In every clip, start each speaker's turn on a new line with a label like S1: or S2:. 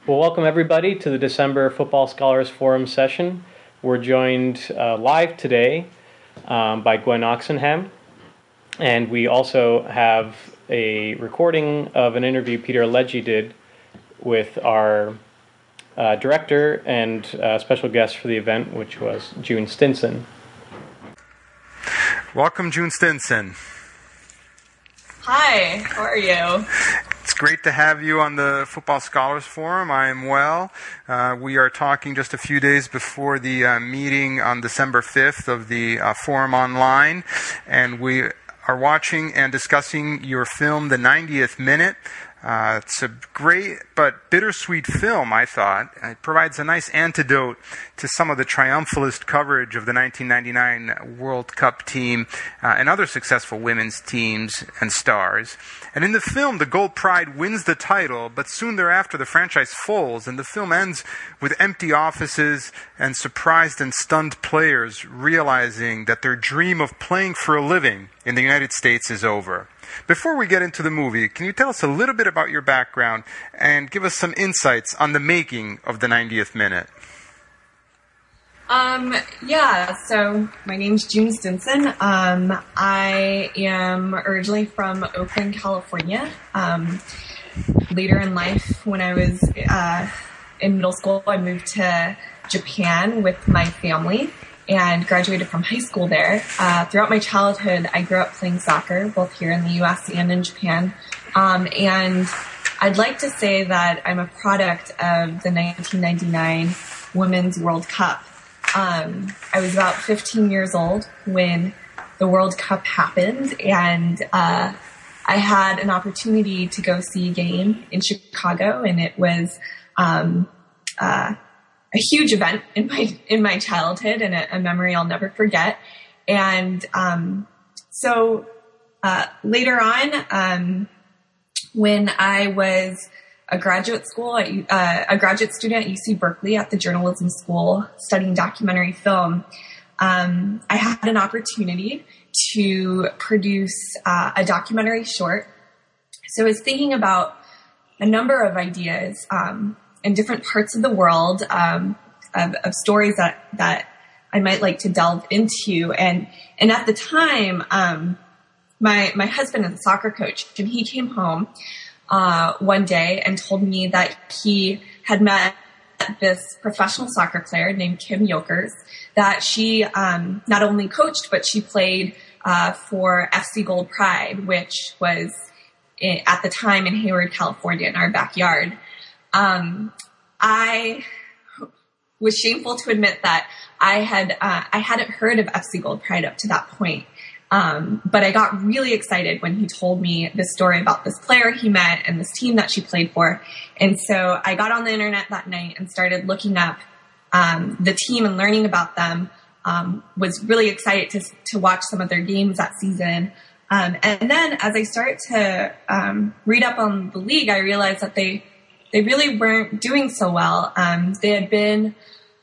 S1: Well, welcome everybody to the December Football Scholars Forum session. We're joined live today by Gwen Oxenham, and we also have a recording of an interview Peter Legge did with our director and special guest for the event, which was June Stinson.
S2: Welcome, June Stinson.
S3: Hi, how are you?
S2: It's great to have you on the Football Scholars Forum. I am well. We are talking just a few days before the meeting on December 5th of the Forum Online, and we are watching and discussing your film, The 90th Minute. It's a great but bittersweet film, I thought. It provides a nice antidote to some of the triumphalist coverage of the 1999 World Cup team and other successful women's teams and stars. And in the film, the Gold Pride wins the title, but soon thereafter the franchise folds, and the film ends with empty offices and surprised and stunned players realizing that their dream of playing for a living in the United States is over. Before we get into the movie, can you tell us a little bit about your background and give us some insights on the making of the 90th Minute?
S3: So my name's June Stinson. I am originally from Oakland, California. Later in life, when I was in middle school, I moved to Japan with my family and graduated from high school there. Throughout my childhood, I grew up playing soccer, both here in the U.S. and in Japan. And I'd like to say that I'm a product of the 1999 Women's World Cup. I was about 15 years old when the World Cup happened, and I had an opportunity to go see a game in Chicago, and it was a huge event in my childhood and a memory I'll never forget. And so later on, when I was a graduate student at UC Berkeley at the journalism school studying documentary film, I had an opportunity to produce a documentary short. So I was thinking about a number of ideas in different parts of the world, of stories that I might like to delve into. And at the time, my husband is a soccer coach, and he came home one day and told me that he had met this professional soccer player named Kim Jokers, that she not only coached, but she played for FC Gold Pride, which was at the time in Hayward, California, in our backyard. I was shameful to admit that I hadn't heard of FC Gold Pride up to that point. But I got really excited when he told me this story about this player he met and this team that she played for. And so I got on the internet that night and started looking up the team and learning about them. Was really excited to watch some of their games that season. And then as I started to read up on the league, I realized that they really weren't doing so well. They had been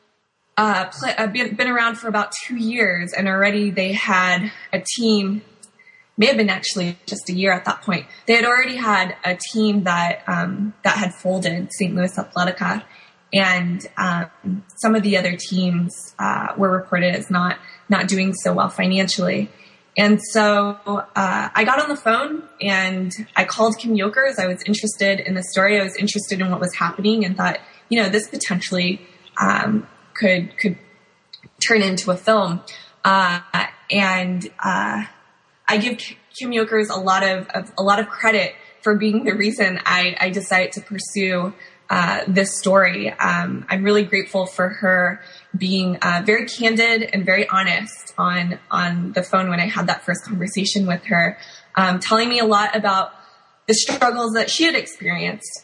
S3: around for about 2 years, and already they had a team, may have been actually just a year at that point. They had already had a team that had folded, St. Louis Athletica, and some of the other teams were reported as not doing so well financially. And so I got on the phone and I called Kim Jokers. I was interested in the story. I was interested in what was happening and thought, this potentially could turn into a film. And I give Kim Jokers a lot of credit for being the reason I decided to pursue this story. I'm really grateful for her being very candid and very honest on the phone when I had that first conversation with her, telling me a lot about the struggles that she had experienced,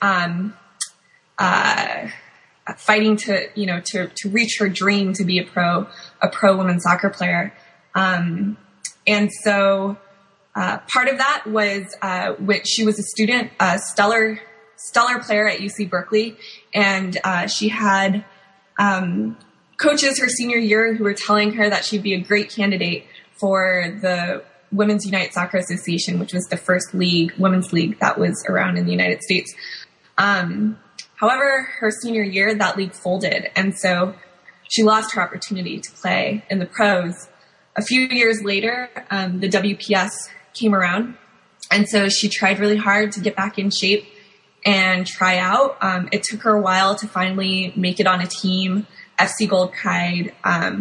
S3: fighting to reach her dream to be a pro women's soccer player. And so part of that was when she was a student, a stellar player at UC Berkeley, and she had coaches her senior year who were telling her that she'd be a great candidate for the Women's United Soccer Association, which was the first women's league that was around in the United States. However, her senior year, that league folded, and so she lost her opportunity to play in the pros. A few years later, the WPS came around, and so she tried really hard to get back in shape and try out. It took her a while to finally make it on a team. FC Gold Pride,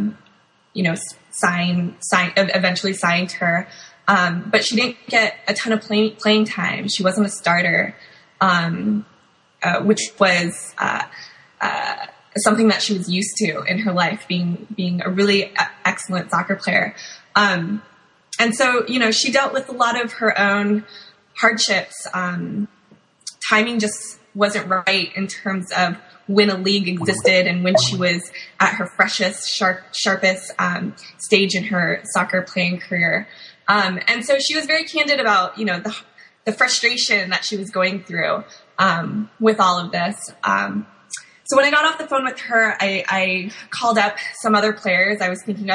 S3: eventually signed her. But she didn't get a ton of playing time. She wasn't a starter, which was something that she was used to in her life, being a really excellent soccer player. And so, she dealt with a lot of her own hardships. Timing just wasn't right in terms of when a league existed and when she was at her freshest, sharpest stage in her soccer playing career. And so she was very candid about, the frustration that she was going through with all of this. So when I got off the phone with her, I called up some other players. I was thinking,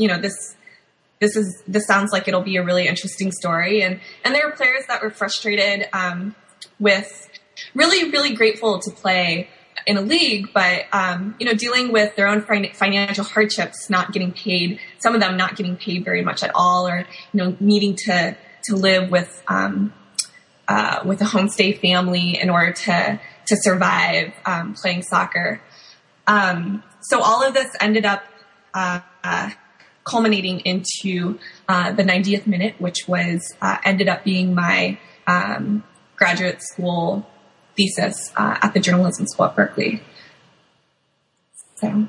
S3: this sounds like it'll be a really interesting story. And there were players that were frustrated with really, really grateful to play in a league, but, dealing with their own financial hardships, not getting paid, some of them not getting paid very much at all, or, needing to live with a homestay family in order to survive, playing soccer. So all of this ended up, culminating into, the 90th minute, which was, ended up being my, graduate school thesis at the journalism school at Berkeley. So.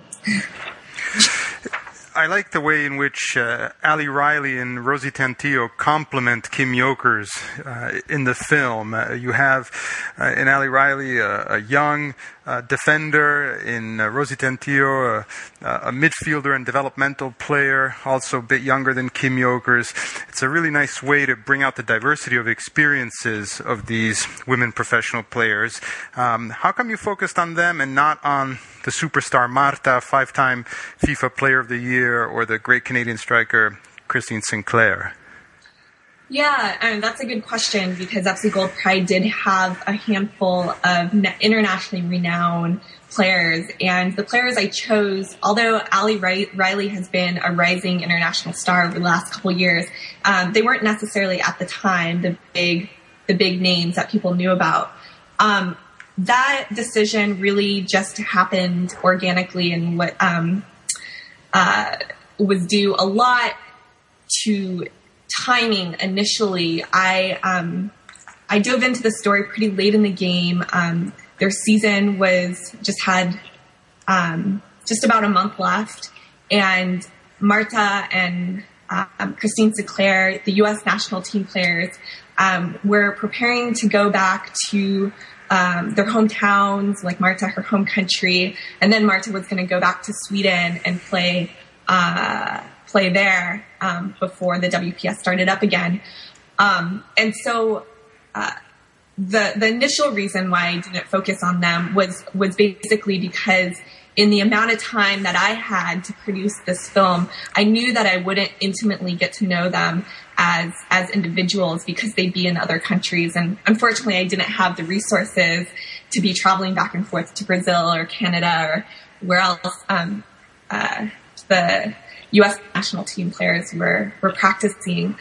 S2: I like the way in which Ali Riley and Rosie Tantillo complement Kim Jokers in the film. You have in Ali Riley a young defender, in Rosie Tantillo a midfielder and developmental player, also a bit younger than Kim Jokers. It's a really nice way to bring out the diversity of experiences of these women professional players. How come you focused on them and not on the superstar Marta, 5-time FIFA Player of the Year, or the great Canadian striker Christine Sinclair?
S3: Yeah, that's a good question, because FC Gold Pride did have a handful of internationally renowned players, and the players I chose, although Ali Riley has been a rising international star over the last couple years, they weren't necessarily at the time the big names that people knew about. That decision really just happened organically, and what was due a lot to timing initially. I dove into the story pretty late in the game. Their season had just about a month left, and Marta and Christine Sinclair, the U.S. national team players, were preparing to go back to their hometowns, like Marta, her home country, and then Marta was going to go back to Sweden and play there before the WPS started up again. And so the initial reason why I didn't focus on them was basically because in the amount of time that I had to produce this film, I knew that I wouldn't intimately get to know them as individuals because they'd be in other countries. And unfortunately, I didn't have the resources to be traveling back and forth to Brazil or Canada or where else the U.S. national team players were practicing.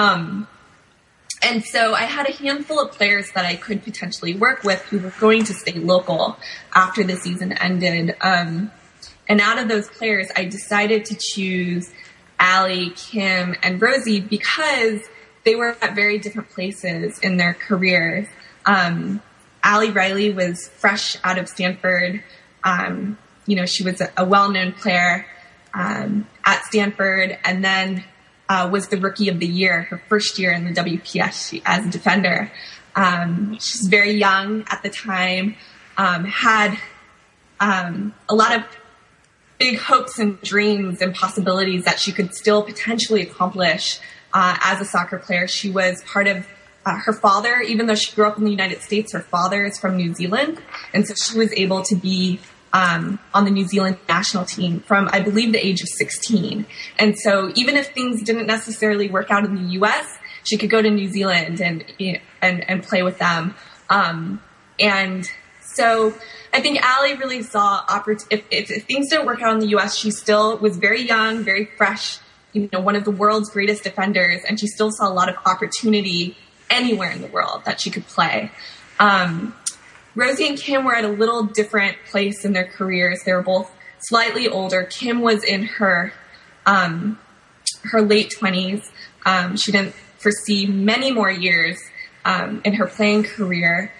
S3: And so I had a handful of players that I could potentially work with who were going to stay local after the season ended. And out of those players, I decided to choose Ali, Kim, and Rosie because they were at very different places in their careers. Ali Riley was fresh out of Stanford. She was a well-known player at Stanford, and then was the Rookie of the Year, her first year in the WPS as a defender. She's very young at the time, had a lot of big hopes and dreams and possibilities that she could still potentially accomplish as a soccer player. She was part of her father, even though she grew up in the United States, her father is from New Zealand, and so she was able to be on the New Zealand national team from, I believe, the age of 16. And so even if things didn't necessarily work out in the U.S., she could go to New Zealand and play with them. And So I think Allie really saw if things didn't work out in the U.S., she still was very young, very fresh, one of the world's greatest defenders, and she still saw a lot of opportunity anywhere in the world that she could play. Rosie and Kim were at a little different place in their careers. They were both slightly older. Kim was in her late 20s. She didn't foresee many more years in her playing career.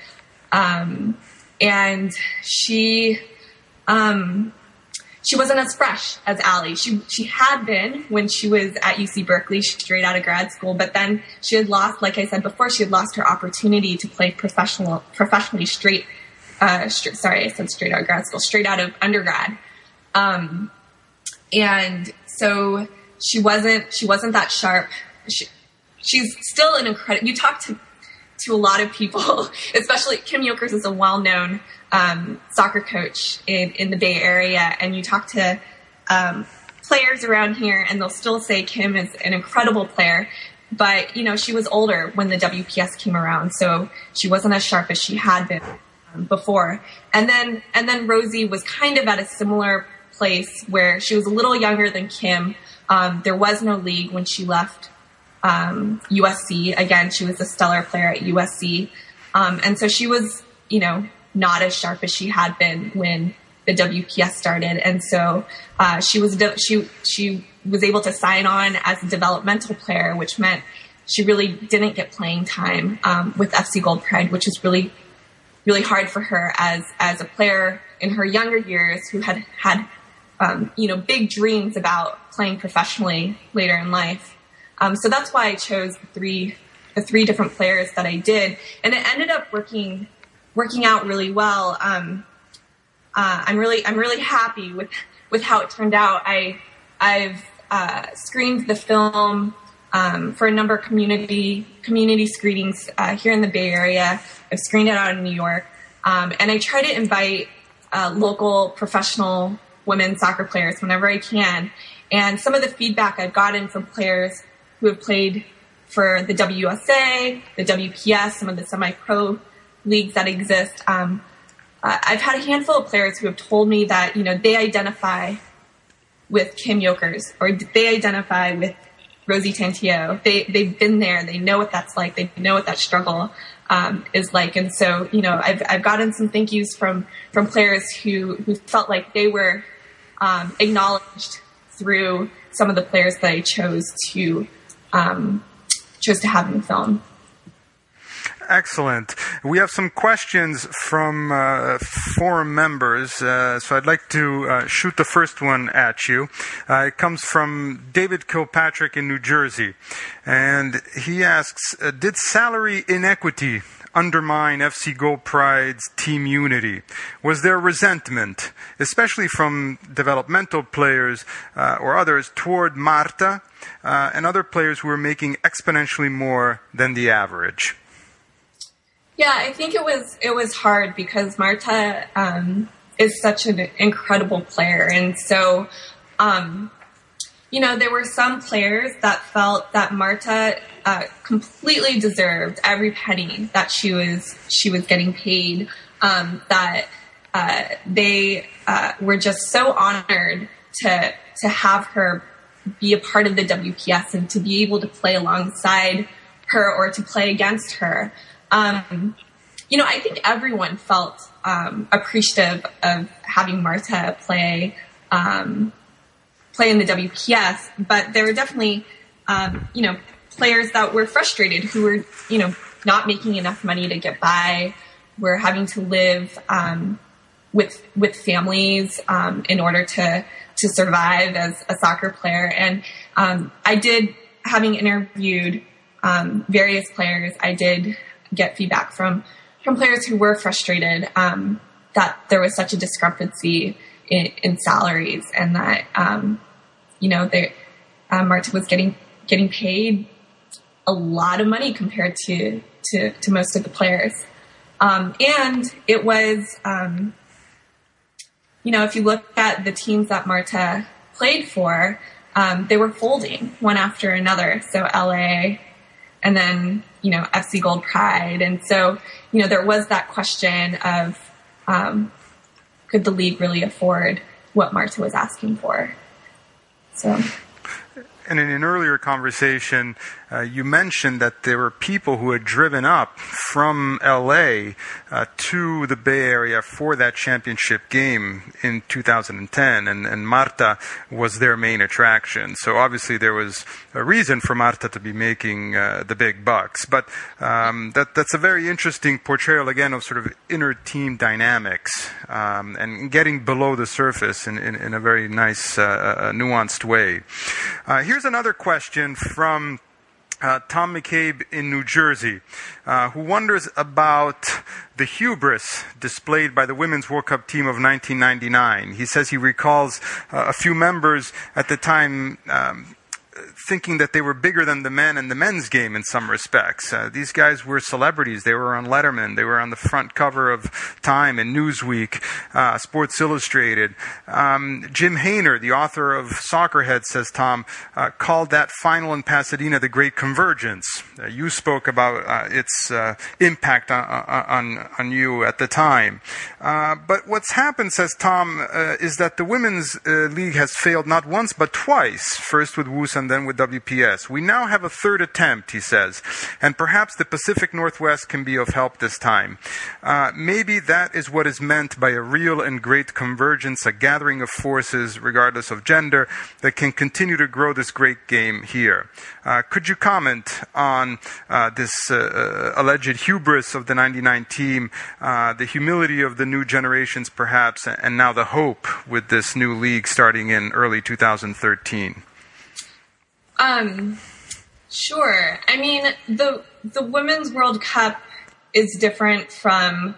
S3: And she wasn't as fresh as Allie. She had been when she was at UC Berkeley, straight out of grad school, but then she had lost, like I said before, she had lost her opportunity to play professionally straight out of grad school, straight out of undergrad. And so she wasn't that sharp. She's still an incredible, you talk to a lot of people, especially Kim Jokers is a well-known soccer coach in the Bay Area, and you talk to players around here and they'll still say Kim is an incredible player, but she was older when the WPS came around, so she wasn't as sharp as she had been before. And then Rosie was kind of at a similar place where she was a little younger than Kim. There was no league when she left USC. Again, she was a stellar player at USC. And so she was, not as sharp as she had been when the WPS started. And so, she was able to sign on as a developmental player, which meant she really didn't get playing time, with FC Gold Pride, which is really, really hard for her as a player in her younger years who had big dreams about playing professionally later in life. So that's why I chose the three different players that I did, and it ended up working out really well. I'm really happy with how it turned out. I've screened the film for a number of community screenings here in the Bay Area. I've screened it out in New York, and I try to invite local professional women's soccer players whenever I can. And some of the feedback I've gotten from players who have played for the WUSA, the WPS, some of the semi-pro leagues that exist. I've had a handful of players who have told me that, they identify with Kim Jokers, or they identify with Rosie Tantillo. They've been there. They know what that's like. They know what that struggle is like. And so, I've gotten some thank yous from players who felt like they were acknowledged through some of the players that I chose to have in the film.
S2: Excellent. We have some questions from forum members, so I'd like to shoot the first one at you. It comes from David Kilpatrick in New Jersey, and he asks, did salary inequity undermine FC Gold Pride's team unity? Was there resentment, especially from developmental players or others, toward Marta and other players who were making exponentially more than the average?
S3: Yeah, I think it was hard because Marta is such an incredible player, and so there were some players that felt that Marta completely deserved every penny that she was getting paid. That they were just so honored to have her be a part of the WPS and to be able to play alongside her or to play against her. I think everyone felt appreciative of having Marta play in the WPS, but there were definitely, players that were frustrated who were, not making enough money to get by, were having to live with families in order to survive as a soccer player. And having interviewed various players, I did get feedback from players who were frustrated that there was such a discrepancy in salaries, and that Marta was getting paid a lot of money compared to most of the players, and it was if you look at the teams that Marta played for, they were folding one after another. So LA, and then, FC Gold Pride. And so, there was that question of, could the league really afford what Marta was asking for? So.
S2: And in an earlier conversation, you mentioned that there were people who had driven up from LA to the Bay Area for that championship game in 2010, and Marta was their main attraction. So obviously there was a reason for Marta to be making the big bucks. But that's a very interesting portrayal, again, of sort of inner team dynamics and getting below the surface in a very nice, nuanced way. Here's another question from Tom McCabe in New Jersey, who wonders about the hubris displayed by the Women's World Cup team of 1999. He says he recalls a few members at the time thinking that they were bigger than the men and the men's game in some respects. These guys were celebrities. They were on Letterman. They were on the front cover of Time and Newsweek, Sports Illustrated. Jim Hayner, the author of Soccerhead, says Tom, called that final in Pasadena the Great Convergence. You spoke about its impact on you at the time. But what's happened, says Tom, is that the Women's League has failed not once but twice, first with WUS and then with WPS. We now have a third attempt, he says, and perhaps the Pacific Northwest can be of help this time. Maybe that is what is meant by a real and great convergence, a gathering of forces, regardless of gender, that can continue to grow this great game here. Could you comment on this alleged hubris of the 99 team, the humility of the new generations perhaps, and now the hope with this new league starting in early 2013?
S3: Sure. I mean, the Women's World Cup is different from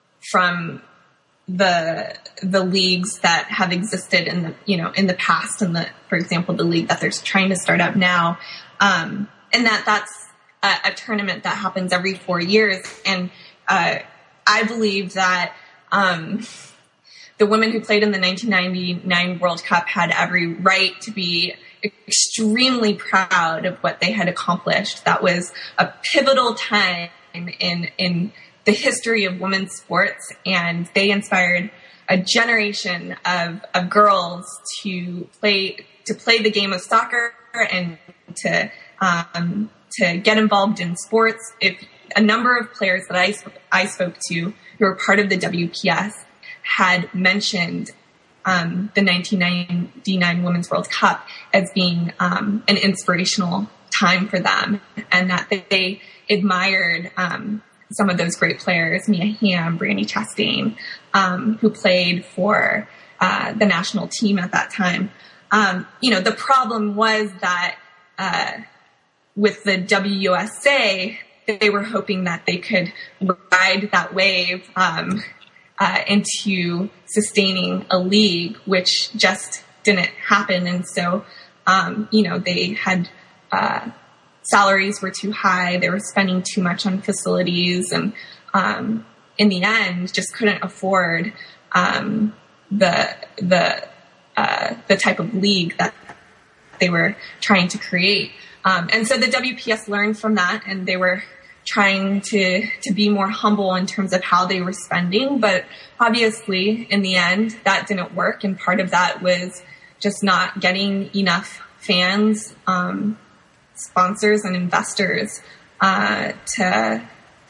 S3: the leagues that have existed in the past, and for example, the league that they're trying to start up now, and that's a tournament that happens every 4 years. And I believe that the women who played in the 1999 World Cup had every right to be extremely proud of what they had accomplished. That was a pivotal time in the history of women's sports, and they inspired a generation of girls to play the game of soccer and to get involved in sports. If a number of players that I spoke to who were part of the WPS had mentioned the 1999 Women's World Cup as being an inspirational time for them, and that they admired some of those great players, Mia Hamm, Brandi Chastain, who played for the national team at that time. The problem was that with the WUSA, they were hoping that they could ride that wave into sustaining a league, which just didn't happen. And so, they had salaries were too high. They were spending too much on facilities, and in the end, just couldn't afford the type of league that they were trying to create. And so the WPS learned from that, and they were trying to be more humble in terms of how they were spending. But obviously, in the end, that didn't work. And part of that was just not getting enough fans, sponsors, and investors to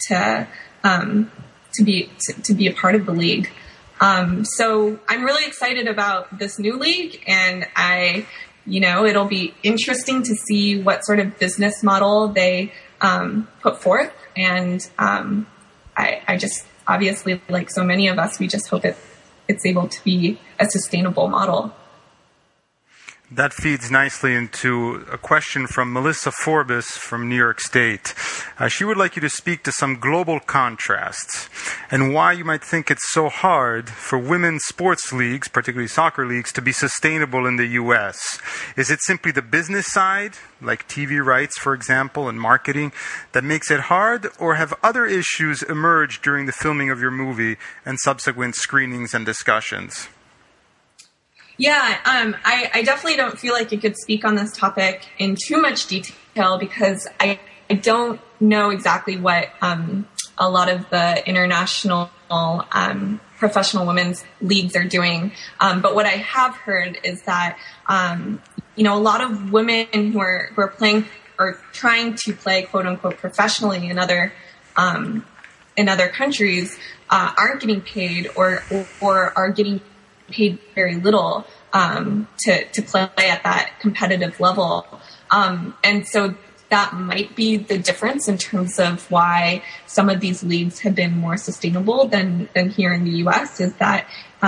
S3: be a part of the league. So I'm really excited about this new league, and it'll be interesting to see what sort of business model they put forth. And I just, obviously, like so many of us, we just hope it's able to be a sustainable model.
S2: That feeds nicely into a question from Melissa Forbes from New York State. She would like you to speak to some global contrasts and why you might think it's so hard for women's sports leagues, particularly soccer leagues, to be sustainable in the U.S. Is it simply the business side, like TV rights, for example, and marketing, that makes it hard, or have other issues emerged during the filming of your movie and subsequent screenings and discussions?
S3: Yeah, I definitely don't feel like I could speak on this topic in too much detail because I don't know exactly what a lot of the international professional women's leagues are doing. But what I have heard is that, a lot of women who are playing or trying to play quote unquote professionally in other countries, aren't getting paid or are getting paid very little, to play at that competitive level. And so that might be the difference in terms of why some of these leagues have been more sustainable than here in the U.S. is that,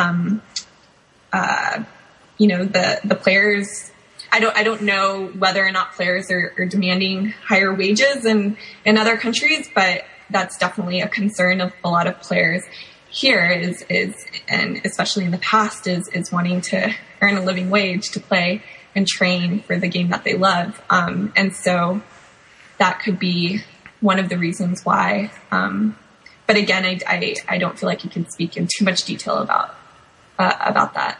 S3: the players, I don't know whether or not players are demanding higher wages in other countries, but that's definitely a concern of a lot of players here is, and especially in the past is wanting to earn a living wage to play and train for the game that they love. And so that could be one of the reasons why. But again, I don't feel like you can speak in too much detail about that.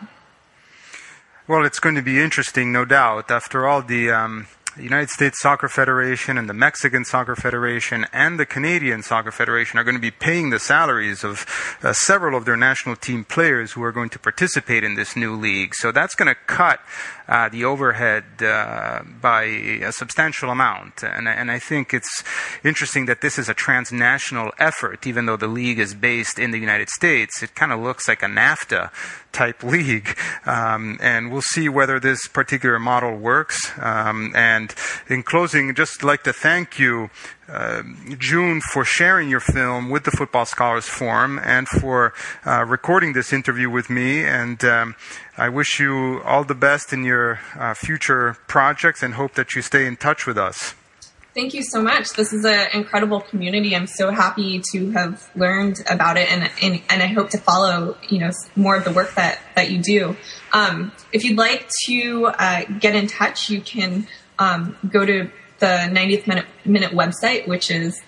S2: Well, it's going to be interesting, no doubt. After all, the United States Soccer Federation and the Mexican Soccer Federation and the Canadian Soccer Federation are going to be paying the salaries of several of their national team players who are going to participate in this new league. So that's going to cut the overhead by a substantial amount. And I think it's interesting that this is a transnational effort, even though the league is based in the United States. It kind of looks like a NAFTA type league. And we'll see whether this particular model works. And in closing, I'd just like to thank you, June, for sharing your film with the Football Scholars Forum and for recording this interview with me. And I wish you all the best in your future projects and hope that you stay in touch with us.
S3: Thank you so much. This is an incredible community. I'm so happy to have learned about it, and I hope to follow, more of the work that you do. If you'd like to get in touch, you can go to the 90th Minute website, which is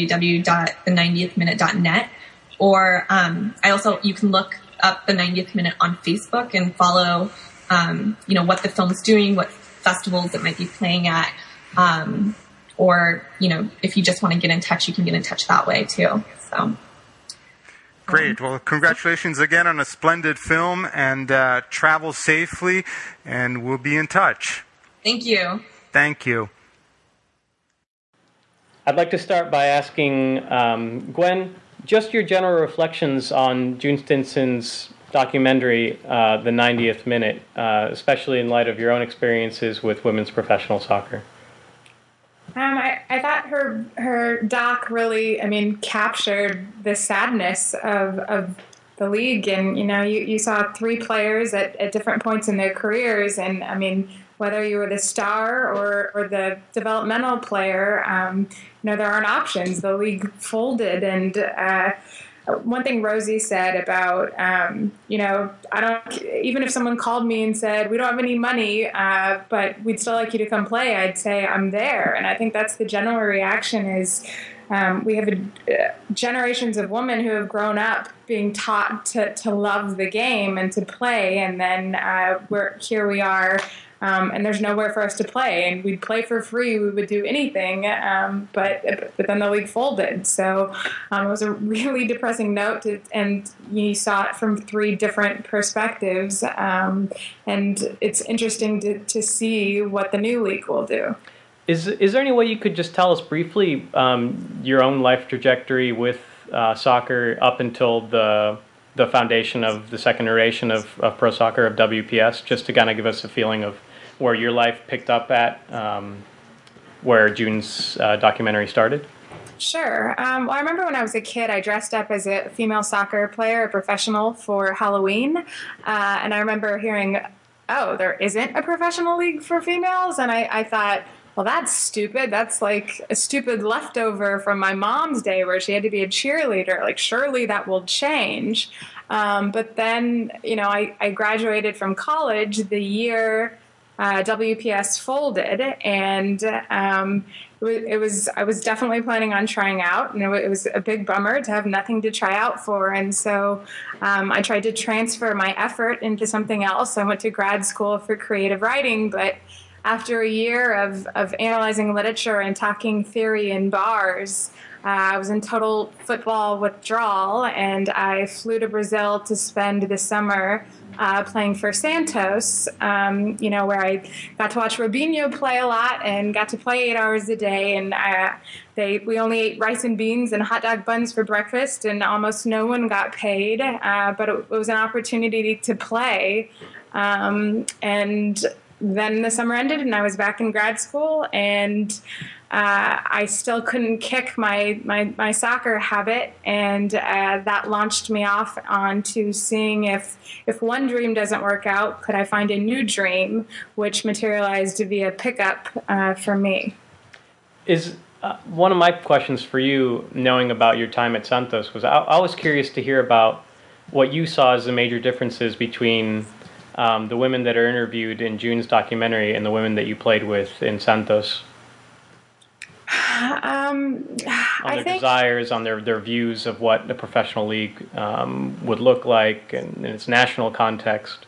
S3: www.the90thminute.net, or you can look up the 90th Minute on Facebook and follow, what the film's doing, what festivals it might be playing at. Or, if you just want to get in touch, you can get in touch that way too. So.
S2: Great. Well, congratulations again on a splendid film, and travel safely, and we'll be in touch.
S3: Thank you.
S2: Thank you.
S1: I'd like to start by asking Gwen, just your general reflections on June Stinson's documentary, The 90th Minute, especially in light of your own experiences with women's professional soccer.
S4: I thought her doc really, captured the sadness of the league. And, you saw three players at different points in their careers. And, whether you were the star or the developmental player, there aren't options. The league folded. And one thing Rosie said about, even if someone called me and said, we don't have any money, but we'd still like you to come play, I'd say I'm there. And I think that's the general reaction is we have generations of women who have grown up being taught to love the game and to play. And then here we are. And there's nowhere for us to play, and we'd play for free. We would do anything, but then the league folded. So it was a really depressing note, and you saw it from three different perspectives. And it's interesting to see what the new league will do.
S1: Is there any way you could just tell us briefly your own life trajectory with soccer up until the foundation of the second iteration of pro soccer, of WPS, just to kind of give us a feeling of where your life picked up at, where June's documentary started?
S4: Sure. Well, I remember when I was a kid, I dressed up as a female soccer player, a professional, for Halloween. And I remember hearing, oh, there isn't a professional league for females? And I thought, well, that's stupid. That's like a stupid leftover from my mom's day where she had to be a cheerleader. Like, surely that will change. But then, I graduated from college the year WPS folded, and I was definitely planning on trying out, and it was a big bummer to have nothing to try out for. And so I tried to transfer my effort into something else. I went to grad school for creative writing, but after a year of analyzing literature and talking theory in bars, I was in total football withdrawal, and I flew to Brazil to spend the summer playing for Santos, where I got to watch Robinho play a lot and got to play 8 hours a day. And we only ate rice and beans and hot dog buns for breakfast, and almost no one got paid. But it was an opportunity to play. And then the summer ended, and I was back in grad school, and I still couldn't kick my soccer habit, and that launched me off onto seeing if one dream doesn't work out, could I find a new dream, which materialized via pickup for me.
S1: Is one of my questions for you, knowing about your time at Santos, was I was curious to hear about what you saw as the major differences between the women that are interviewed in June's documentary and the women that you played with in Santos. On their desires, on their views of what the professional league would look like in its national context.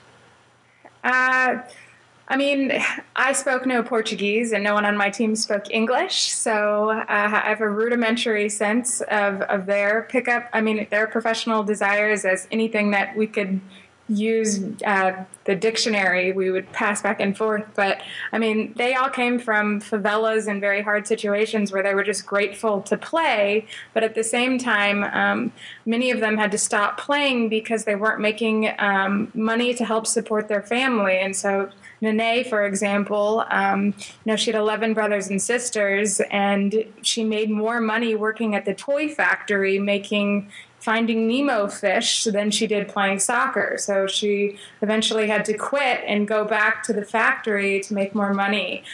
S4: I spoke no Portuguese, and no one on my team spoke English, so I have a rudimentary sense of their pickup. Their professional desires as anything that we could use the dictionary, we would pass back and forth. But they all came from favelas and very hard situations where they were just grateful to play. But at the same time, many of them had to stop playing because they weren't making money to help support their family. And so Nene, for example, she had 11 brothers and sisters, and she made more money working at the toy factory finding Nemo fish than she did playing soccer. So she eventually had to quit and go back to the factory to make more money.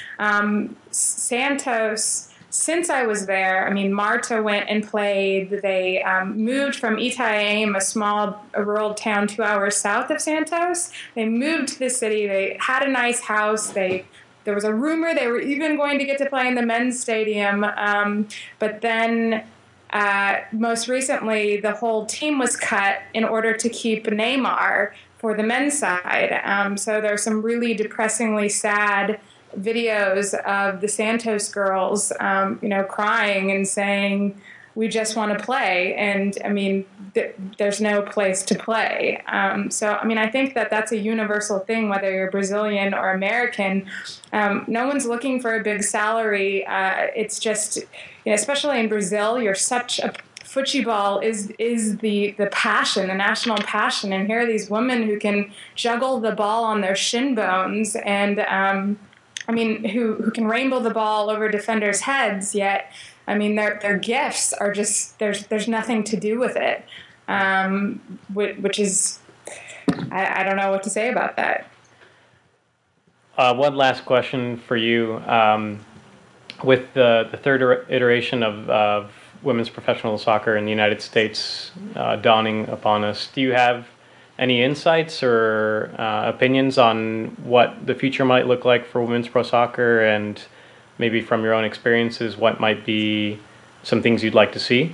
S4: Santos, since I was there, Marta went and played. They moved from Itaim, a rural town 2 hours south of Santos. They moved to the city. They had a nice house. There was a rumor they were even going to get to play in the men's stadium. But then most recently, the whole team was cut in order to keep Neymar for the men's side. So there's some really depressingly sad videos of the Santos girls, crying and saying, "We just want to play," and there's no place to play. I think that's a universal thing, whether you're Brazilian or American. No one's looking for a big salary. It's just, especially in Brazil, you're such a football is the passion, the national passion, and here are these women who can juggle the ball on their shin bones and who can rainbow the ball over defenders' heads, yet, their gifts are just, there's nothing to do with it, which is, I don't know what to say about that.
S1: One last question for you. With the third iteration of women's professional soccer in the United States dawning upon us, do you have any insights or opinions on what the future might look like for women's pro soccer, and maybe from your own experiences, what might be some things you'd like to see?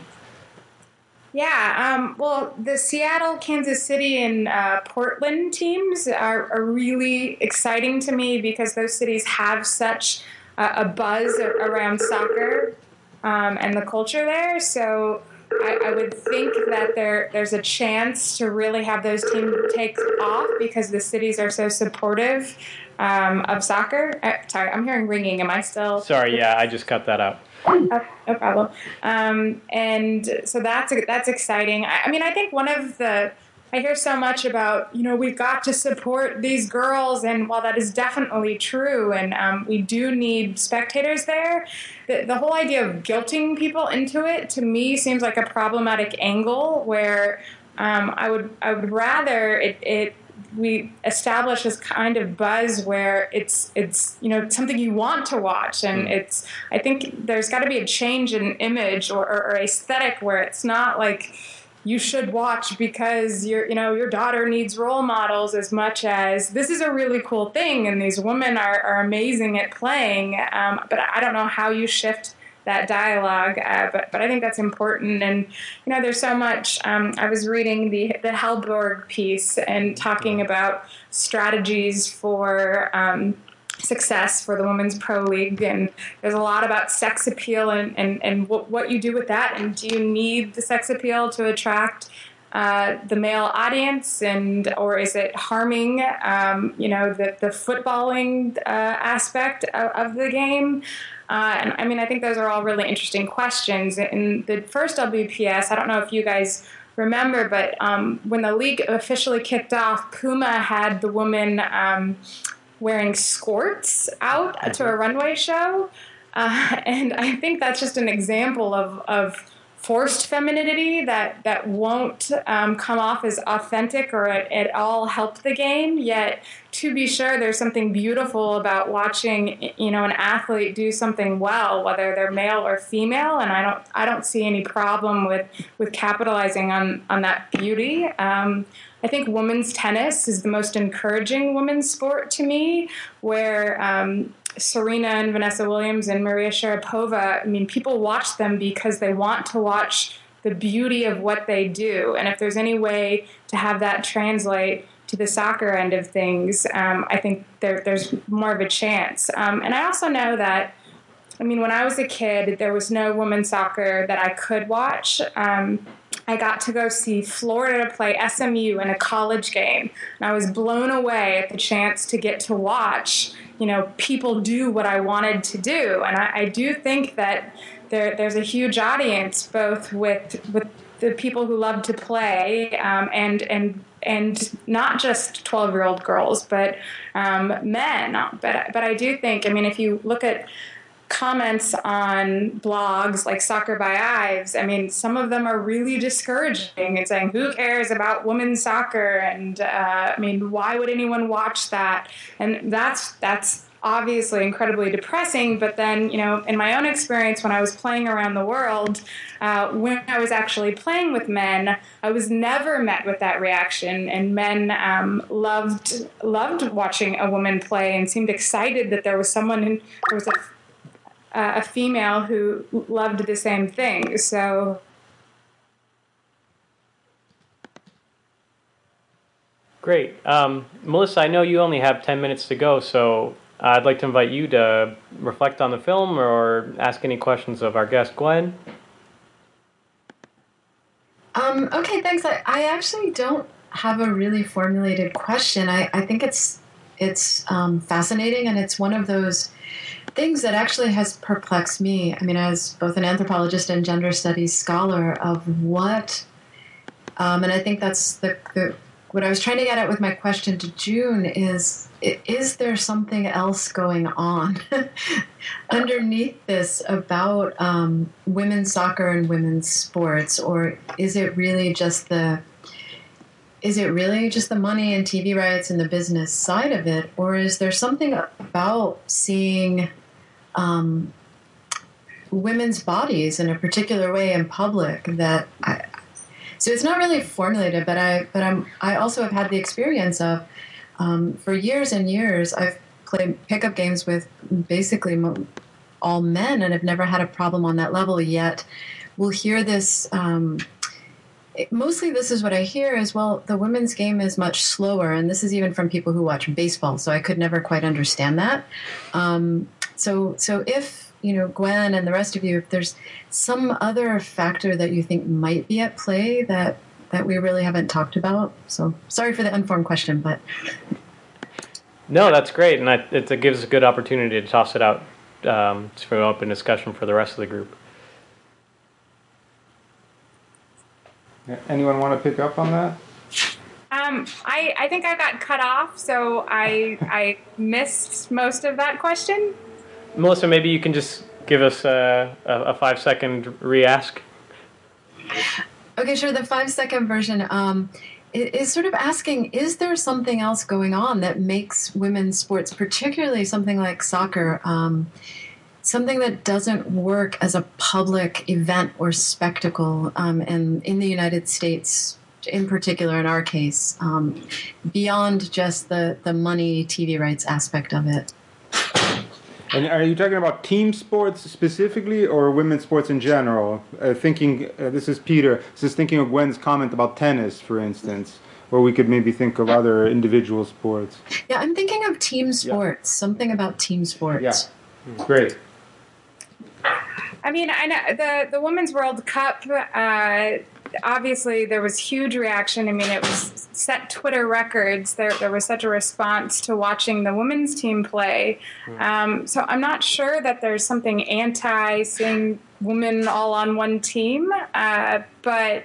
S4: Yeah, well, the Seattle, Kansas City, and Portland teams are really exciting to me because those cities have such a buzz around soccer and the culture there. So I would think that there's a chance to really have those teams take off because the cities are so supportive of soccer. Sorry, I'm hearing ringing. Am I still?
S1: Sorry, yeah, I just cut that out.
S4: Oh, no problem. And so that's exciting. I think I hear so much about, we've got to support these girls, and while that is definitely true, and we do need spectators there, the whole idea of guilting people into it, to me, seems like a problematic angle where I would rather we establish this kind of buzz where it's something you want to watch, and I think there's got to be a change in image or aesthetic where it's not like you should watch because your daughter needs role models as much as this is a really cool thing and these women are amazing at playing. But I don't know how you shift that dialogue, but I think that's important. And there's so much. I was reading the Hellborg piece and talking about strategies for success for the Women's Pro League, and there's a lot about sex appeal and what you do with that, and do you need the sex appeal to attract the male audience, or is it harming the footballing aspect of the game? And I mean, I think those are all really interesting questions. In the first WPS, I don't know if you guys remember, but when the league officially kicked off, Puma had the woman wearing skirts out to a runway show. And I think that's just an example of forced femininity that won't come off as authentic or at all help the game. Yet, to be sure, there's something beautiful about watching, an athlete do something well, whether they're male or female. And I don't see any problem with capitalizing on that beauty. I think women's tennis is the most encouraging women's sport to me, where Serena and Vanessa Williams and Maria Sharapova, I mean, people watch them because they want to watch the beauty of what they do. And if there's any way to have that translate to the soccer end of things, I think there's more of a chance. And I also know that, I mean, when I was a kid, there was no women's soccer that I could watch. I got to go see Florida play SMU in a college game, and I was blown away at the chance to get to watch, people do what I wanted to do. And I do think that there's a huge audience, both with the people who love to play, and not just 12-year-old girls, but men. But I do think, I mean, if you look at comments on blogs like Soccer by Ives, I mean, some of them are really discouraging and saying, who cares about women's soccer? And I mean, why would anyone watch that? And that's obviously incredibly depressing. But then, in my own experience, when I was playing around the world, when I was actually playing with men, I was never met with that reaction. And men loved watching a woman play and seemed excited that there was a female who loved the same thing. So
S1: great. Melissa, I know you only have 10 minutes to go, so I'd like to invite you to reflect on the film or ask any questions of our guest, Gwen.
S5: Okay, thanks. I actually don't have a really formulated question. I think it's fascinating, and it's one of those things that actually has perplexed me. I mean, as both an anthropologist and gender studies scholar, of what, and I think that's what I was trying to get at with my question to June is there something else going on underneath this about women's soccer and women's sports, or is it really just the money and TV rights and the business side of it, or is there something about seeing women's bodies in a particular way in public that so it's not really formulated, but I also have had the experience of for years and years I've played pickup games with basically all men, and I've never had a problem on that level. Yet we'll hear this. Mostly this is what I hear is, well, the women's game is much slower, and this is even from people who watch baseball, so I could never quite understand that. So if, Gwen and the rest of you, if there's some other factor that you think might be at play that we really haven't talked about. So sorry for the unformed question, but...
S1: No, that's great, and it gives a good opportunity to toss it out for an open discussion for the rest of the group.
S2: Anyone want to pick up on that?
S4: I think I got cut off, so I missed most of that question.
S1: Melissa, maybe you can just give us a 5-second re-ask.
S5: Okay, sure. The 5-second version is sort of asking, is there something else going on that makes women's sports, particularly something like soccer, something that doesn't work as a public event or spectacle, and in the United States in particular, in our case, beyond just the money TV rights aspect of it?
S6: And are you talking about team sports specifically, or women's sports in general? This is Peter. This is thinking of Gwen's comment about tennis, for instance. or we could maybe think of other individual sports.
S5: Yeah, I'm thinking of team sports. Something about team sports.
S6: Yeah, great.
S4: I mean, I know the Women's World Cup. Obviously, there was huge reaction. I mean, it was set Twitter records. There was such a response to watching the women's team play. So I'm not sure that there's something anti seeing women all on one team. But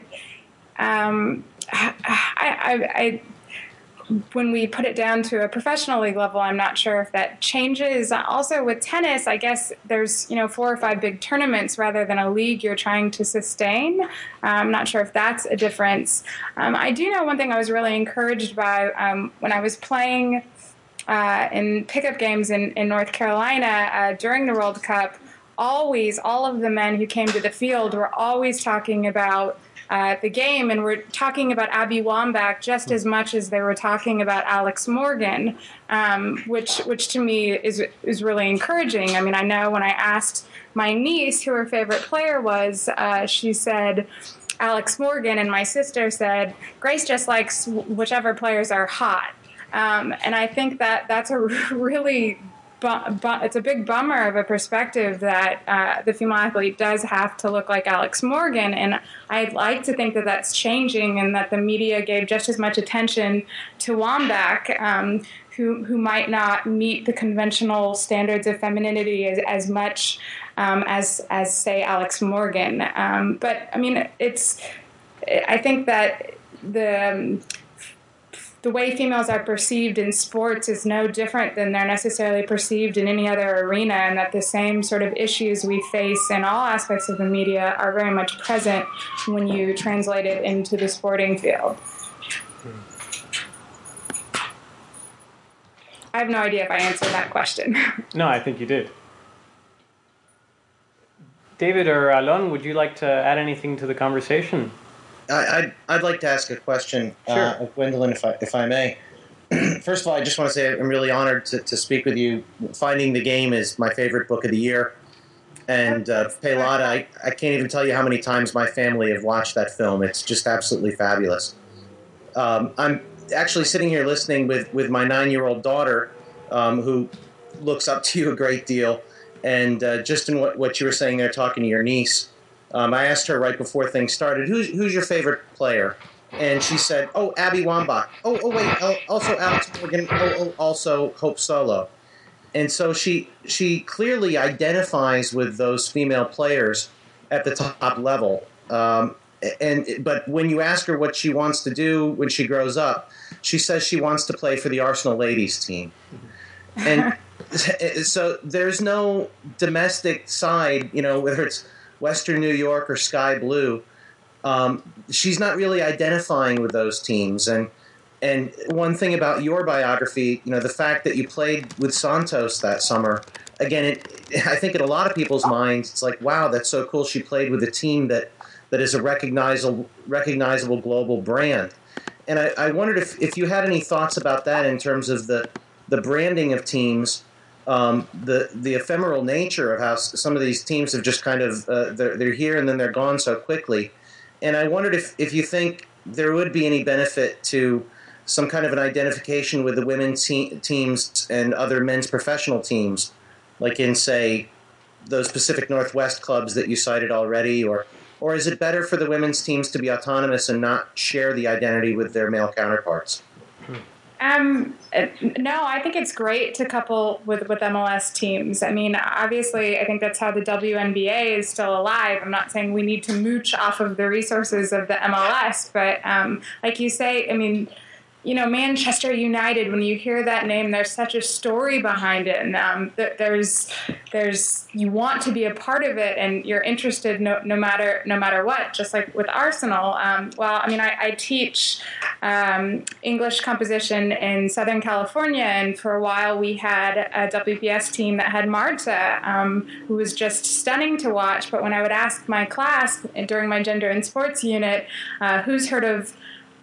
S4: I when we put it down to a professional league level, I'm not sure if that changes. Also with tennis, I guess there's 4 or 5 big tournaments rather than a league you're trying to sustain. I'm not sure if that's a difference. I do know one thing I was really encouraged by when I was playing in pickup games in North Carolina during the World Cup. Always, all of the men who came to the field were always talking about the game, and we're talking about Abby Wambach just as much as they were talking about Alex Morgan, which to me is really encouraging. I mean, I know when I asked my niece who her favorite player was, she said Alex Morgan, and my sister said Grace just likes whichever players are hot. And I think that that's a really it's a big bummer of a perspective that the female athlete does have to look like Alex Morgan, and I'd like to think that that's changing and that the media gave just as much attention to Wambach, who might not meet the conventional standards of femininity as much as say Alex Morgan. But I mean, I think that the way females are perceived in sports is no different than they're necessarily perceived in any other arena, and that the same sort of issues we face in all aspects of the media are very much present when you translate it into the sporting field. I have no idea if I answered that question.
S1: No, I think you did. David or Alon, would you like to add anything to the conversation?
S7: I'd like to ask a question of Gwendolyn, if I may. First of all, I just want to say I'm really honored to speak with you. Finding the Game is my favorite book of the year. And Pelada, I can't even tell you how many times my family have watched that film. It's just absolutely fabulous. I'm actually sitting here listening with my 9-year-old daughter, who looks up to you a great deal. And just in what you were saying there, talking to your niece, I asked her right before things started, who's your favorite player? And she said, oh, Abby Wambach. Oh, wait, also Alex Morgan. Oh, also Hope Solo. And so she clearly identifies with those female players at the top level. But when you ask her what she wants to do when she grows up, she says she wants to play for the Arsenal ladies team. And so there's no domestic side, whether it's Western New York or Sky Blue. She's not really identifying with those teams. And one thing about your biography, the fact that you played with Santos that summer, again, I think in a lot of people's minds, it's like, wow, that's so cool. She played with a team that is a recognizable global brand. And I wondered if you had any thoughts about that in terms of the branding of teams, the ephemeral nature of how some of these teams have just kind of they're here and then they're gone so quickly. And I wondered if you think there would be any benefit to some kind of an identification with the women's teams and other men's professional teams, like in, say, those Pacific Northwest clubs that you cited already, or is it better for the women's teams to be autonomous and not share the identity with their male counterparts?
S4: No, I think it's great to couple with MLS teams. I mean, obviously, I think that's how the WNBA is still alive. I'm not saying we need to mooch off of the resources of the MLS, but like you say, I mean, Manchester United, when you hear that name, there's such a story behind it, and there's you want to be a part of it, and you're interested no matter what. Just like with Arsenal, I teach English composition in Southern California, and for a while we had a WPS team that had Marta, who was just stunning to watch. But when I would ask my class during my gender and sports unit, who's heard of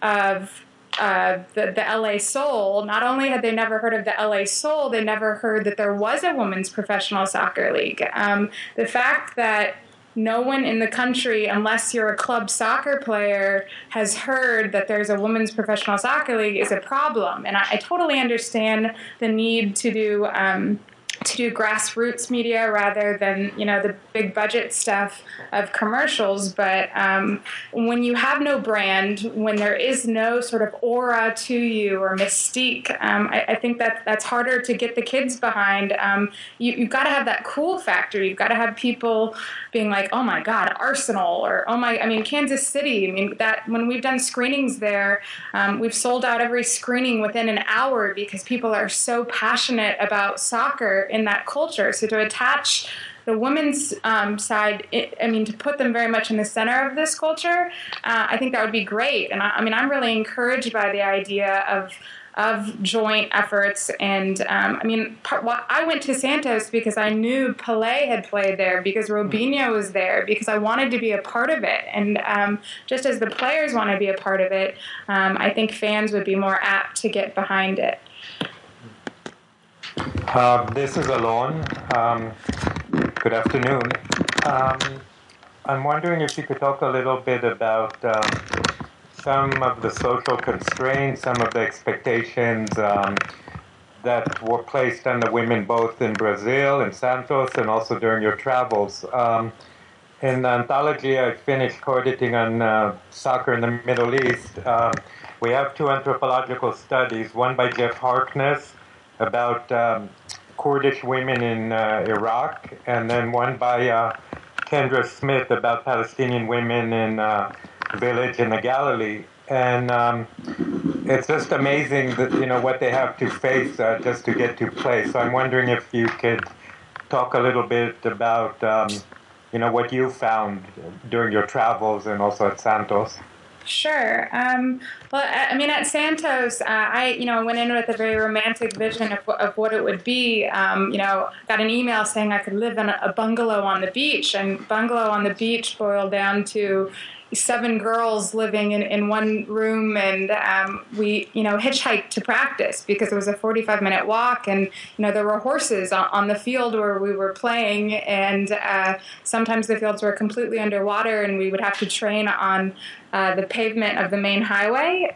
S4: the LA Soul, not only had they never heard of the LA Soul, they never heard that there was a women's professional soccer league. The fact that no one in the country, unless you're a club soccer player, has heard that there's a women's professional soccer league is a problem. And I totally understand the need to do grassroots media rather than, the big budget stuff of commercials. But when you have no brand, when there is no sort of aura to you or mystique, I think that's harder to get the kids behind. You've got to have that cool factor. You've got to have people being like, oh my God, Arsenal, or Kansas City. That when we've done screenings there, we've sold out every screening within an hour because people are so passionate about soccer in that culture. So to attach the women's side, to put them very much in the center of this culture, I think that would be great. And I'm really encouraged by the idea of joint efforts. And I went to Santos because I knew Pelé had played there, because Robinho was there, because I wanted to be a part of it. And just as the players want to be a part of it, I think fans would be more apt to get behind it.
S8: This is Alon. Good afternoon. I'm wondering if you could talk a little bit about some of the social constraints, some of the expectations that were placed on the women both in Brazil, in Santos, and also during your travels. In the anthology I finished co-editing on soccer in the Middle East, we have 2 anthropological studies, one by Jeff Harkness about Kurdish women in Iraq, and then one by Kendra Smith about Palestinian women in a village in the Galilee. And it's just amazing that, what they have to face just to get to play. So I'm wondering if you could talk a little bit about, what you found during your travels and also at Santos.
S4: Sure. At Santos, I went in with a very romantic vision of what it would be. Got an email saying I could live in a bungalow on the beach, and bungalow on the beach boiled down to 7 girls living in one room, and we hitchhiked to practice because it was a 45-minute walk, and there were horses on the field where we were playing, and sometimes the fields were completely underwater, and we would have to train on the pavement of the main highway.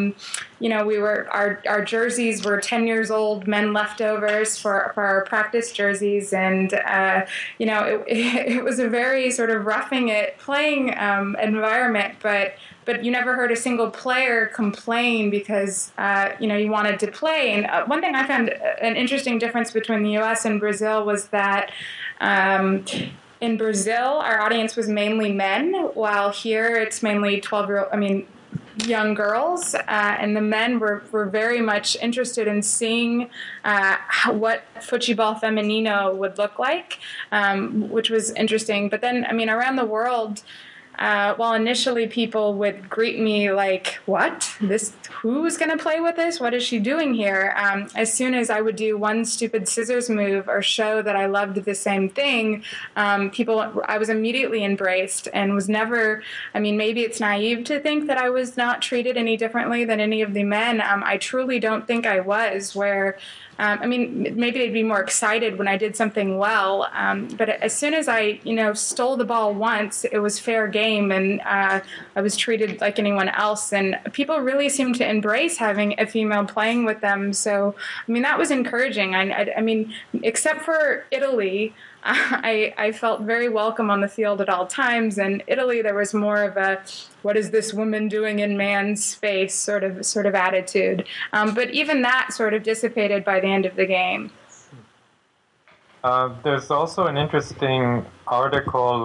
S4: Our jerseys were 10 years old, men leftovers for our practice jerseys, and it was a very sort of roughing it playing environment, but you never heard a single player complain because you wanted to play. And one thing I found an interesting difference between the U.S. and Brazil was that in Brazil, our audience was mainly men, while here it's mainly young girls, and the men were very much interested in seeing what futebol feminino would look like, which was interesting. But then, around the world, while initially people would greet me like, what? Who's going to play with this? What is she doing here? As soon as I would do one stupid scissors move or show that I loved the same thing, I was immediately embraced and was never, maybe it's naive to think that I was not treated any differently than any of the men. I truly don't think I was, where maybe they'd be more excited when I did something well. But as soon as I, stole the ball once, it was fair game, and I was treated like anyone else. And people really seemed to embrace having a female playing with them. So, that was encouraging. Except for Italy, I felt very welcome on the field at all times. And Italy, there was more of a, what is this woman doing in man's space sort of attitude. But even that sort of dissipated by the end of the game.
S8: There's also an interesting article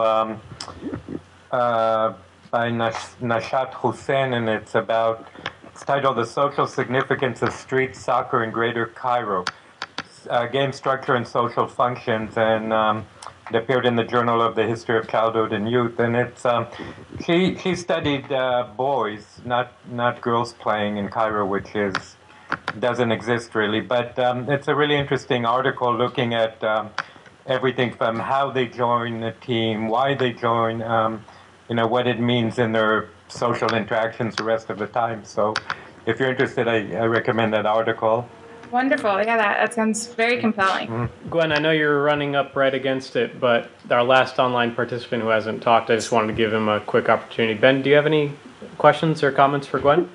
S8: by Nashat Hussein, and it's titled "The Social Significance of Street Soccer in Greater Cairo: Game Structure and Social Functions," and it appeared in the Journal of the History of Childhood and Youth. And it's she studied boys, not girls playing in Cairo, which doesn't exist really. But it's a really interesting article looking at everything from how they join a team, why they join, what it means in their social interactions the rest of the time. So if you're interested, I recommend that article.
S4: Wonderful. Yeah, that sounds very compelling.
S1: Gwen, I know you're running up right against it, but our last online participant who hasn't talked, I just wanted to give him a quick opportunity. Ben, do you have any questions or comments for Gwen?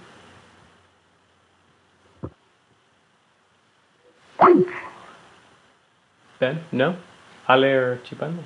S1: Ben? No? Ale or Chipando?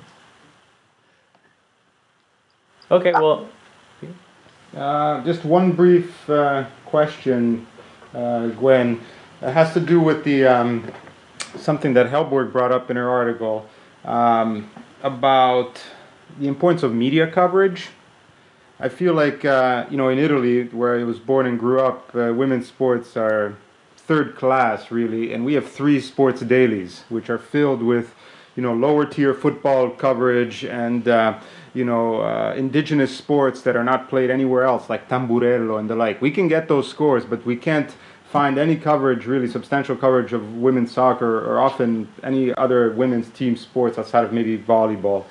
S1: Okay, well...
S6: Just one brief question, Gwen. It has to do with the something that Helborg brought up in her article about the importance of media coverage. I feel like, in Italy, where I was born and grew up, women's sports are third class, really, and we have 3 sports dailies, which are filled with, lower tier football coverage and, indigenous sports that are not played anywhere else, like tamburello and the like. We can get those scores, but we can't find any coverage, really substantial coverage of women's soccer or often any other women's team sports outside of maybe volleyball.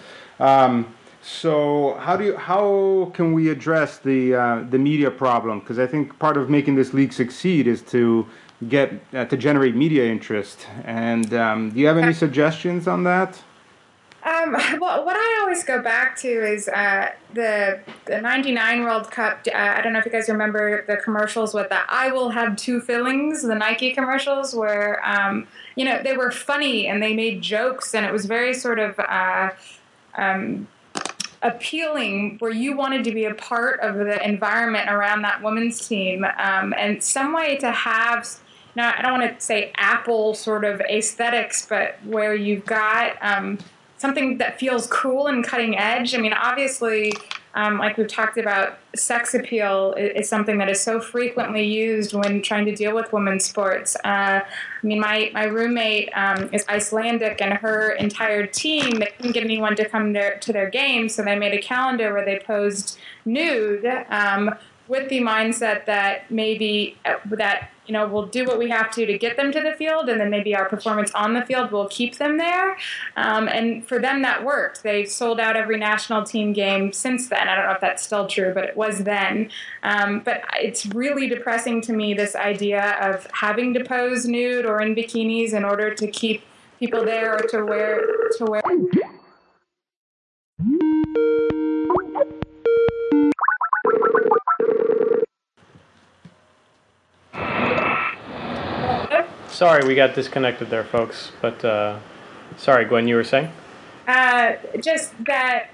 S6: So how can we address the media problem? Because I think part of making this league succeed is to get to generate media interest. And do you have any suggestions on that?
S4: Well, what I always go back to is the '99 World Cup. I don't know if you guys remember the commercials with the "I will have 2 fillings," the Nike commercials, where they were funny and they made jokes, and it was very sort of appealing, where you wanted to be a part of the environment around that women's team, and some way to have. Now, I don't want to say Apple sort of aesthetics, but where you've got something that feels cool and cutting edge. I mean, obviously, like we've talked about, sex appeal is something that is so frequently used when trying to deal with women's sports. I mean, my roommate is Icelandic, and her entire team, they couldn't get anyone to come to their game, so they made a calendar where they posed nude with the mindset that maybe we'll do what we have to get them to the field, and then maybe our performance on the field will keep them there. And for them, that worked. They've sold out every national team game since then. I don't know if that's still true, but it was then. But it's really depressing to me, this idea of having to pose nude or in bikinis in order to keep people there or to wear.
S1: Sorry, we got disconnected there, folks. But sorry, Gwen, you were saying?
S4: Just that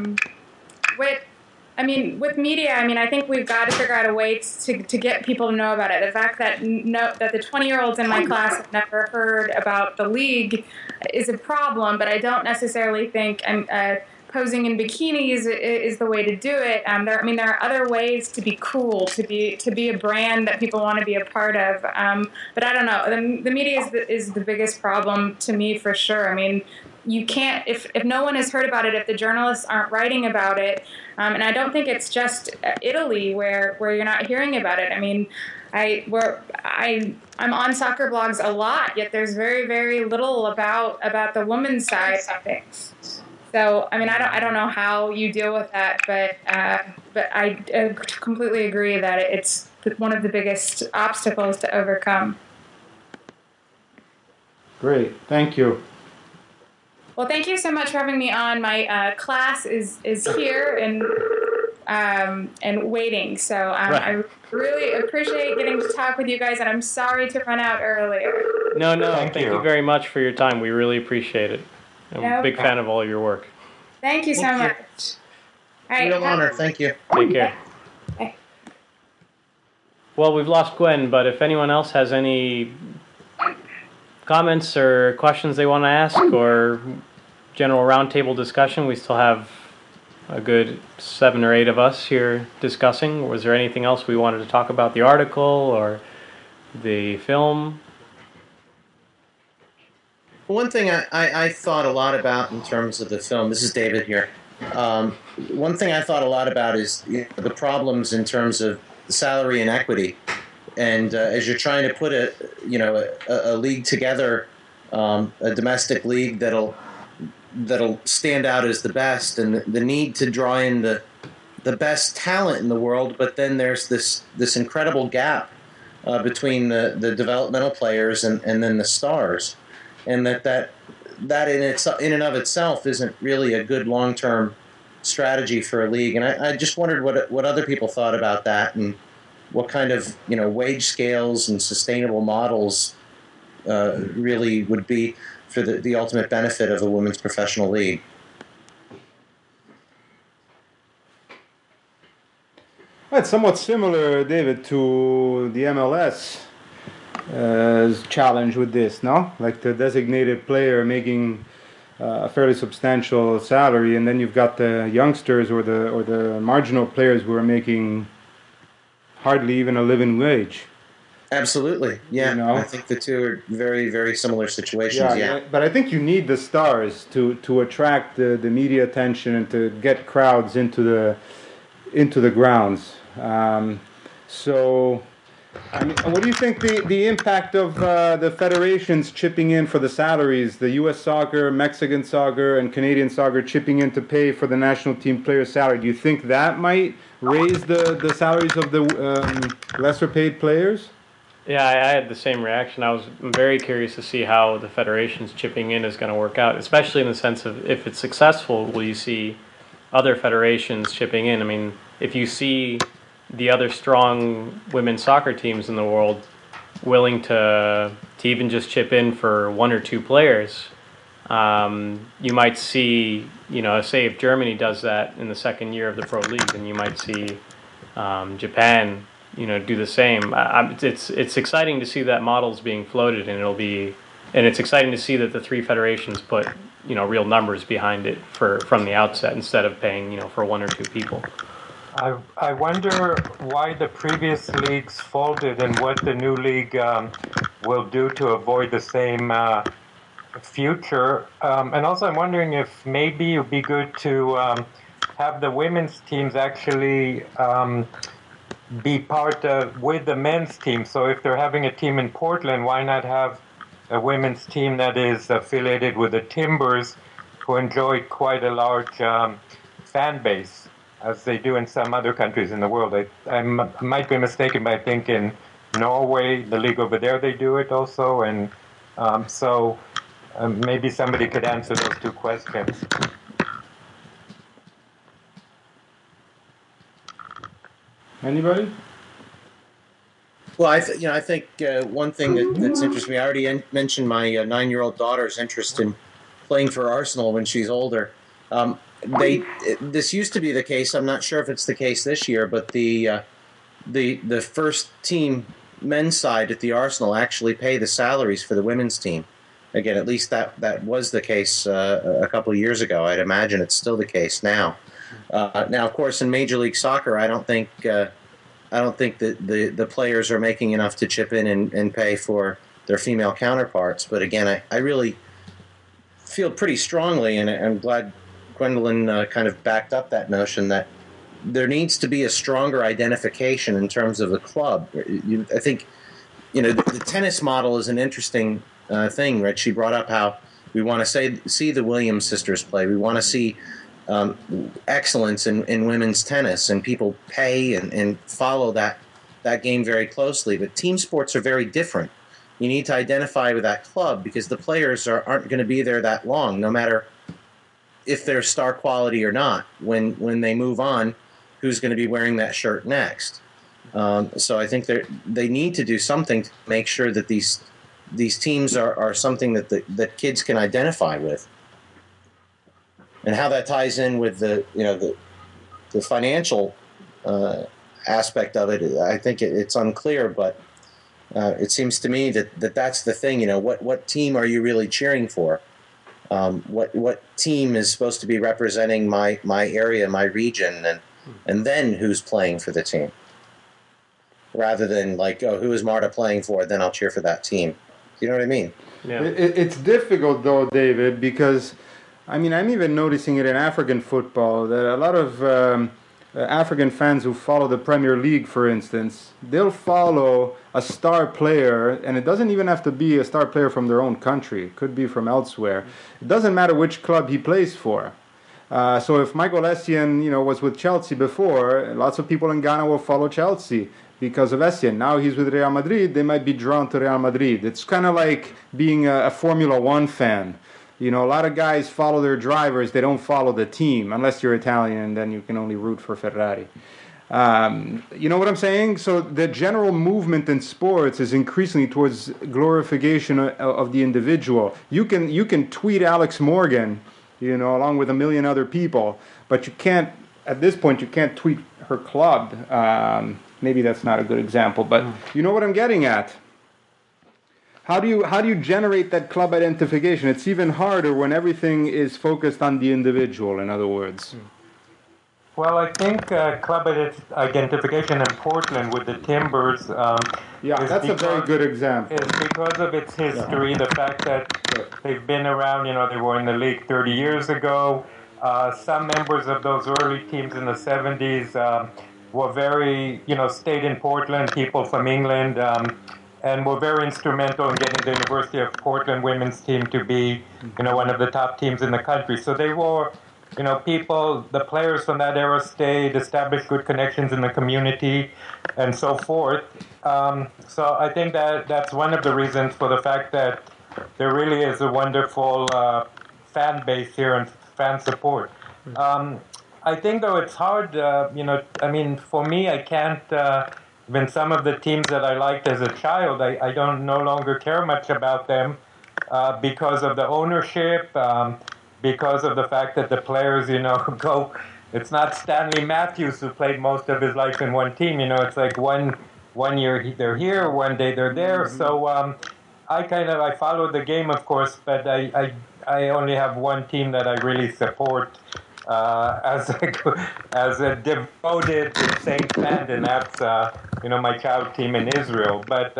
S4: with media, I think we've got to figure out a way to get people to know about it. The fact that the 20-year-olds in my class have never heard about the league is a problem, but I don't necessarily think posing in bikinis is the way to do it. There are other ways to be cool, to be a brand that people want to be a part of. But I don't know. The media is the biggest problem to me, for sure. I mean, you can't, if no one has heard about it, if the journalists aren't writing about it, and I don't think it's just Italy where you're not hearing about it. I mean, I'm on soccer blogs a lot, yet there's very, very little about the women's side of things. So, I don't know how you deal with that, but I completely agree that it's one of the biggest obstacles to overcome.
S6: Great, thank you.
S4: Well, thank you so much for having me on. My class is here and waiting. So
S1: Right.
S4: I really appreciate getting to talk with you guys, and I'm sorry to run out earlier.
S1: No,
S8: Thank
S1: thank
S8: you.
S1: you very much for your time. We really appreciate it. I'm a
S4: No
S1: big fan of all of your work.
S4: Thank you so
S7: Thank you.
S4: much. All right,
S7: Real honor. Thank you.
S1: Take care.
S4: Bye.
S1: Well, we've lost Gwen, but if anyone else has any comments or questions they want to ask or general roundtable discussion, we still have a good 7 or 8 of us here discussing. Was there anything else we wanted to talk about, the article or the film?
S7: One thing I thought a lot about in terms of the film, this is David here. One thing I thought a lot about is the problems in terms of salary inequity. And as you're trying to put a league together, a domestic league that'll stand out as the best, and the need to draw in the best talent in the world, but then there's this incredible gap between the developmental players and then the stars, and that in and of itself isn't really a good long-term strategy for a league. And I just wondered what other people thought about that, and what kind of wage scales and sustainable models really would be for the ultimate benefit of a women's professional league.
S6: It's somewhat similar, David, to the MLS challenge with this, no? Like the designated player making a fairly substantial salary, and then you've got the youngsters or the marginal players who are making hardly even a living wage.
S7: Absolutely, yeah. I think the two are very, very similar situations. Yeah.
S6: But I think you need the stars to attract the media attention and to get crowds into the grounds. So, I mean, what do you think the impact of the federations chipping in for the salaries, the U.S. soccer, Mexican soccer, and Canadian soccer chipping in to pay for the national team players' salary? Do you think that might raise the salaries of the lesser paid players?
S1: Yeah, I had the same reaction. I'm very curious to see how the federations chipping in is going to work out, especially in the sense of if it's successful, will you see other federations chipping in? I mean, if you see the other strong women's soccer teams in the world willing to even just chip in for one or two players, you might see, say if Germany does that in the second year of the Pro League, then you might see Japan, do the same. It's exciting to see that model's being floated, and it's exciting to see that the three federations put real numbers behind it from the outset instead of paying for one or two people.
S8: I wonder why the previous leagues folded and what the new league will do to avoid the same future. And also I'm wondering if maybe it would be good to have the women's teams actually be part with the men's team. So if they're having a team in Portland, why not have a women's team that is affiliated with the Timbers, who enjoy quite a large fan base, as they do in some other countries in the world. I might be mistaken, but I think in Norway, the league over there, they do it also. And so maybe somebody could answer those two questions.
S6: Anybody?
S7: Well, I think one thing that's interesting me, I already mentioned my 9-year-old daughter's interest in playing for Arsenal when she's older. This used to be the case. I'm not sure if it's the case this year, but the first team men's side at the Arsenal actually pay the salaries for the women's team. Again, at least that was the case a couple of years ago. I'd imagine it's still the case now. Now, of course, in Major League Soccer, I don't think that the players are making enough to chip in and pay for their female counterparts. But again, I really feel pretty strongly, and I'm glad Gwendolyn kind of backed up that notion, that there needs to be a stronger identification in terms of the club. I think, the tennis model is an interesting thing, right? She brought up how we want to see the Williams sisters play. We want to see excellence in women's tennis, and people pay and follow that game very closely. But team sports are very different. You need to identify with that club because the players aren't going to be there that long, no matter if they're star quality or not. When they move on, who's going to be wearing that shirt next? So I think they need to do something to make sure that these teams are something that kids can identify with. And how that ties in with the financial aspect of it, I think it's unclear. But it seems to me that's the thing. What team are you really cheering for? What team is supposed to be representing my area, my region, and then who's playing for the team, rather than who is Marta playing for? Then I'll cheer for that team. You know what I mean?
S1: Yeah.
S6: It's difficult though, David, because I'm even noticing it in African football that a lot of African fans who follow the Premier League, for instance, they'll follow a star player, and it doesn't even have to be a star player from their own country. It could be from elsewhere. It doesn't matter which club he plays for. So if Michael Essien, was with Chelsea before, lots of people in Ghana will follow Chelsea. because of Essien. Now he's with Real Madrid, they might be drawn to Real Madrid. It's kind of like being a Formula One fan. You know, a lot of guys follow their drivers, they don't follow the team, unless you're Italian, and then you can only root for Ferrari. You know what I'm saying? So the general movement in sports is increasingly towards glorification of the individual. You can tweet Alex Morgan, you know, along with a million other people, but you can't, at this point, you can't tweet her club. Maybe that's not a good example, but you know what I'm getting at. How do you generate that club identification? It's even harder when everything is focused on the individual, in other words.
S8: Well, I think club identification in Portland with the Timbers.
S6: That's a very good example.
S8: Is because of its history, the fact that they've been around. You know, they were in the league 30 years ago. Some members of those early teams in the 70s were very, you know, stayed in Portland. People from England. And were very instrumental in getting the University of Portland women's team to be, you know, one of the top teams in the country. So they were, you know, the players from that era stayed, established good connections in the community, and so forth. So I think that's one of the reasons for the fact that there really is a wonderful fan base here and fan support. I think, though, it's hard, you know, I mean, for me, I can't... Even some of the teams that I liked as a child, I don't no longer care much about them because of the ownership, because of the fact that the players, you know, go. It's not Stanley Matthews who played most of his life in one team. You know, it's like one year they're here, one day they're there. So I follow the game, of course, but I only have one team that I really support. As a devoted Saint fan, and that's you know, my child team in Israel. But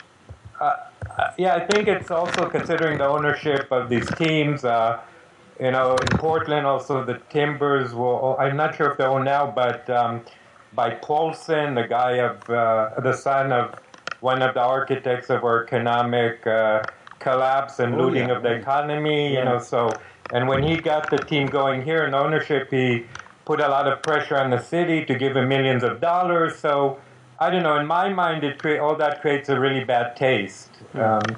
S8: I think it's also considering the ownership of these teams. You know, in Portland, also the Timbers were. I'm not sure if they're owned now, but by Paulson, the guy of the son of one of the architects of our economic collapse and looting of the economy. You know, so. And when he got the team going here in ownership, he put a lot of pressure on the city to give him millions of dollars. So, I don't know, in my mind, all that creates a really bad taste. But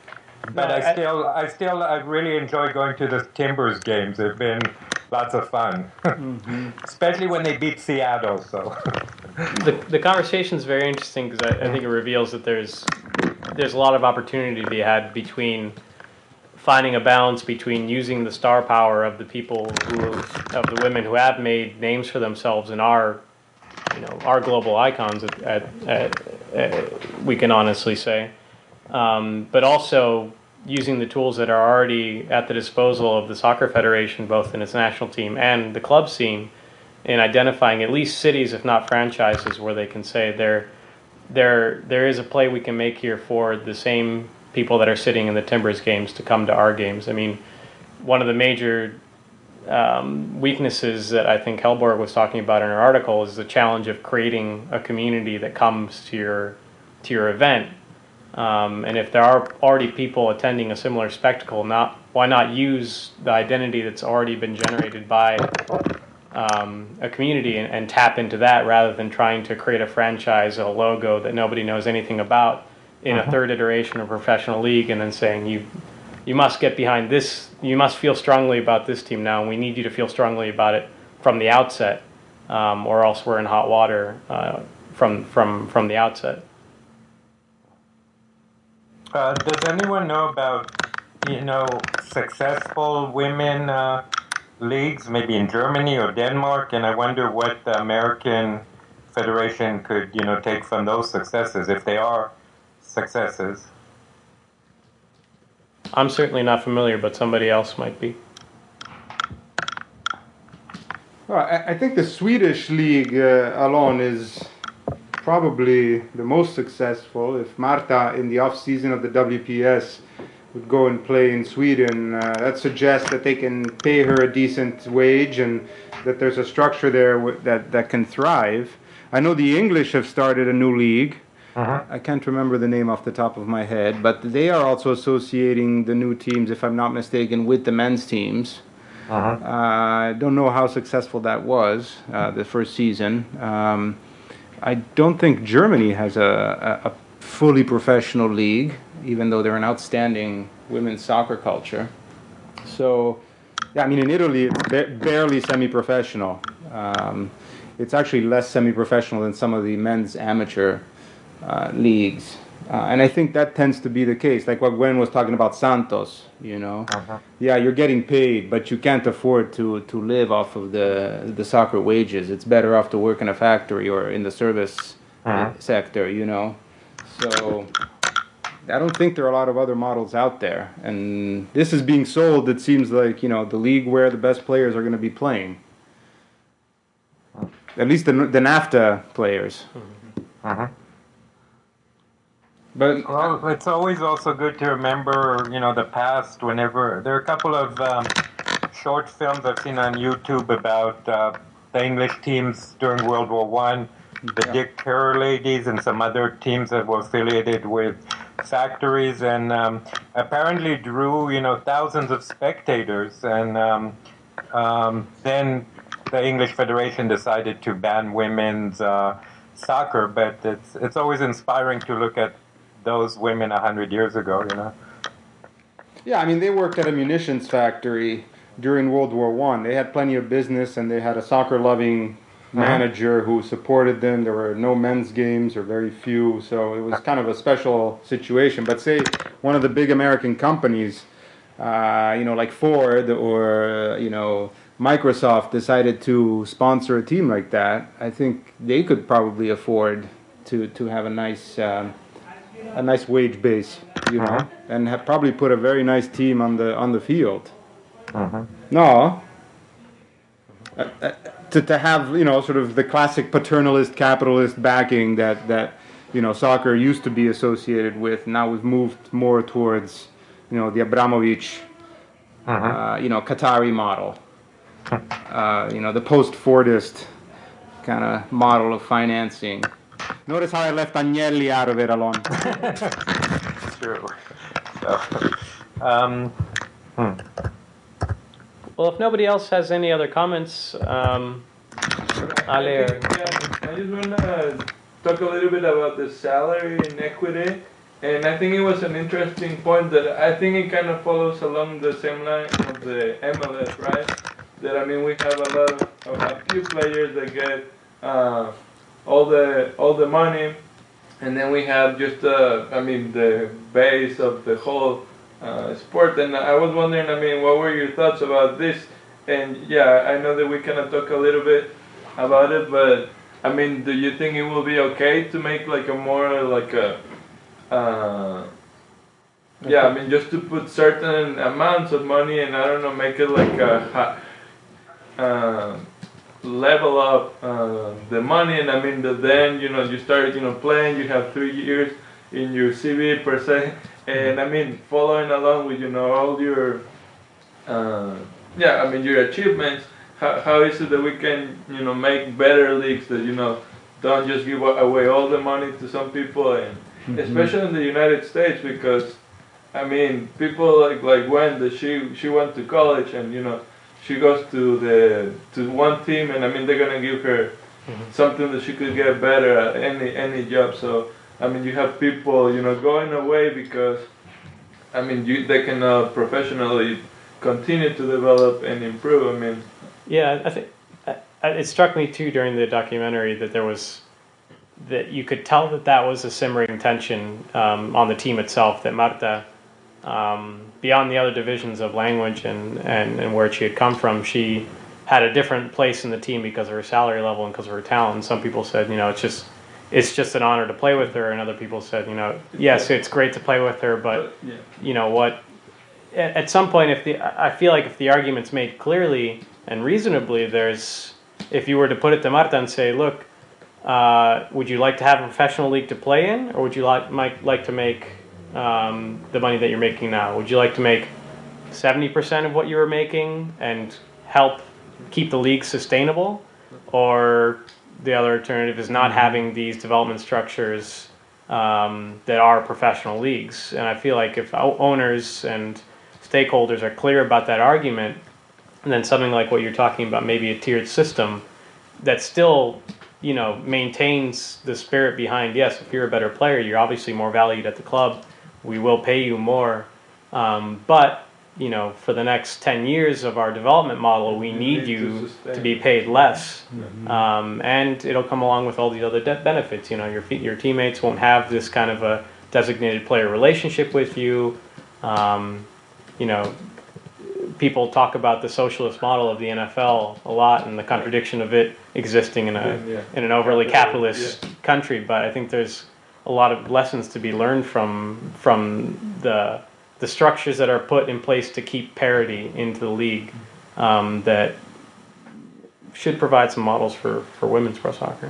S8: I really enjoy going to the Timbers games. They've been lots of fun, especially when they beat Seattle. So,
S1: the conversation is very interesting because I think it reveals that there's a lot of opportunity to be had between finding a balance between using the star power of the people of the women who have made names for themselves and our global icons we can honestly say, but also using the tools that are already at the disposal of the soccer federation, both in its national team and the club scene, in identifying at least cities, if not franchises, where they can say there is a play we can make here for the same people that are sitting in the Timbers games to come to our games. I mean, one of the major weaknesses that I think Helborg was talking about in her article is the challenge of creating a community that comes to your event. And if there are already people attending a similar spectacle, why not use the identity that's already been generated by a community and tap into that rather than trying to create a franchise, a logo that nobody knows anything about in a third iteration of professional league, and then saying you must get behind this, you must feel strongly about this team now, and we need you to feel strongly about it from the outset, or else we're in hot water from the outset.
S8: Does anyone know about, you know, successful women leagues, maybe in Germany or Denmark? And I wonder what the American Federation could, you know, take from those successes, if they are successes.
S1: I'm certainly not familiar, but somebody else might be.
S6: Well, I think the Swedish league alone is probably the most successful. If Marta, in the off-season of the WPS, would go and play in Sweden, that suggests that they can pay her a decent wage and that there's a structure there that can thrive. I know the English have started a new league. I can't remember the name off the top of my head, but they are also associating the new teams, if I'm not mistaken, with the men's teams. I don't know how successful that was, the first season. I don't think Germany has a fully professional league, even though they're an outstanding women's soccer culture. So, yeah, I mean, in Italy, it's barely semi-professional. It's actually less semi-professional than some of the men's amateur leagues. And I think that tends to be the case. Like what Gwen was talking about Santos, you know. Yeah, you're getting paid, but you can't afford to live off of the soccer wages. It's better off to work in a factory or in the service sector, you know. So I don't think there are a lot of other models out there. And this is being sold, it seems like, you know, the league where the best players are going to be playing. At least the NAFTA players. But
S8: well, it's always also good to remember, you know, the past. Whenever there are a couple of short films I've seen on YouTube about the English teams during World War One, the Dick Kerr ladies, and some other teams that were affiliated with factories, and apparently drew, you know, thousands of spectators. And then the English Federation decided to ban women's soccer, but it's always inspiring to look at those women 100 years ago, you know.
S6: Yeah, I mean, they worked at a munitions factory during World War One. They had plenty of business, and they had a soccer-loving manager who supported them. There were no men's games, or very few, so it was kind of a special situation. But say one of the big American companies, you know, like Ford or, you know, Microsoft decided to sponsor a team like that, I think they could probably afford to have a nice wage base, you know, and have probably put a very nice team on the field. No, to have, you know, sort of the classic paternalist capitalist backing that you know soccer used to be associated with. Now we've moved more towards, you know, the Abramovich, you know, Qatari model. You know, the post-Fordist kind of model of financing. Notice how I left Agnelli out of it, Alon.
S8: True.
S1: Well, if nobody else has any other comments, Ale.
S9: I just want to talk a little bit about the salary inequity, and I think it was an interesting point that I think it kind of follows along the same line of the MLS, right? That, I mean, we have a few players that get all the money, and then we have just the base of the whole sport. And I was wondering, I mean, what were your thoughts about this? And yeah, I know that we kind of talk a little bit about it, but I mean, do you think it will be okay to make like a more like a yeah, I mean, just to put certain amounts of money, and I don't know, make it like a level up the money, and I mean that then, you know, you start, you know, playing, you have 3 years in your CV per se, and I mean following along with, you know, all your yeah, I mean your achievements. How is it that we can, you know, make better leagues that, you know, don't just give away all the money to some people, and especially in the United States, because I mean people like Gwen, that she went to college, and you know, she goes to one team, and I mean they're gonna give her something that she could get better at any job. So I mean you have people, you know, going away because I mean they can professionally continue to develop and improve. I mean,
S1: yeah, I think it struck me too during the documentary that there was that you could tell that was a simmering tension on the team itself. That Marta, beyond the other divisions of language and where she had come from, she had a different place in the team because of her salary level and because of her talent. And some people said, you know, it's just an honor to play with her, and other people said, you know, yes, it's great to play with her, but you know what? At some point, I feel like if the argument's made clearly and reasonably, if you were to put it to Marta and say, look, would you like to have a professional league to play in, or would you like to make the money that you're making now? Would you like to make 70% of what you were making and help keep the league sustainable? Or the other alternative is not having these development structures that are professional leagues. And I feel like if owners and stakeholders are clear about that argument, and then something like what you're talking about, maybe a tiered system that still maintains the spirit behind, yes, if you're a better player, you're obviously more valued at the club. We will pay you more. But, for the next 10 years of our development model, we need you to be paid less. And it'll come along with all these other benefits. Your teammates won't have this kind of a designated player relationship with you. People talk about the socialist model of the NFL a lot and the contradiction of it existing in an overly capitalist country. But I think there's a lot of lessons to be learned from the structures that are put in place to keep parity into the league that should provide some models for women's pro soccer.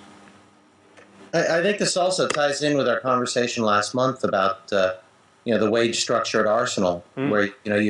S7: I think this also ties in with our conversation last month about the wage structure at Arsenal, where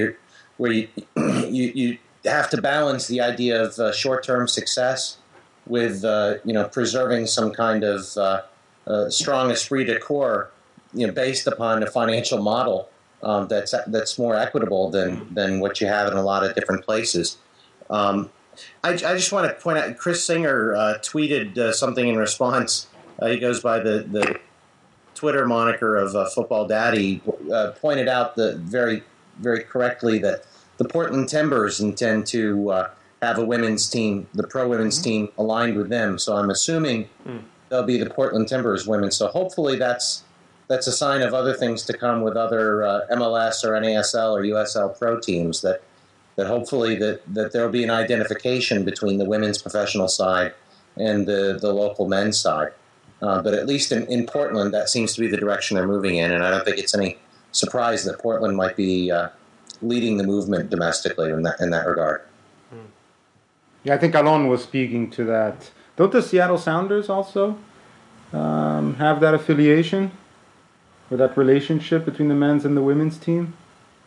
S7: you have to balance the idea of short-term success with preserving some kind of strong esprit de corps, based upon a financial model that's more equitable than what you have in a lot of different places. I just want to point out, Chris Singer tweeted something in response. He goes by the Twitter moniker of Football Daddy, pointed out that very, very correctly that the Portland Timbers intend to have a women's team, the pro women's team, aligned with them. So I'm assuming they'll be the Portland Timbers women. So hopefully that's a sign of other things to come with other MLS or NASL or USL pro teams, that hopefully that there'll be an identification between the women's professional side and the local men's side. But at least in Portland, that seems to be the direction they're moving in, and I don't think it's any surprise that Portland might be leading the movement domestically in that regard.
S6: Yeah, I think Alon was speaking to that. Don't the Seattle Sounders also have that affiliation or that relationship between the men's and the women's team?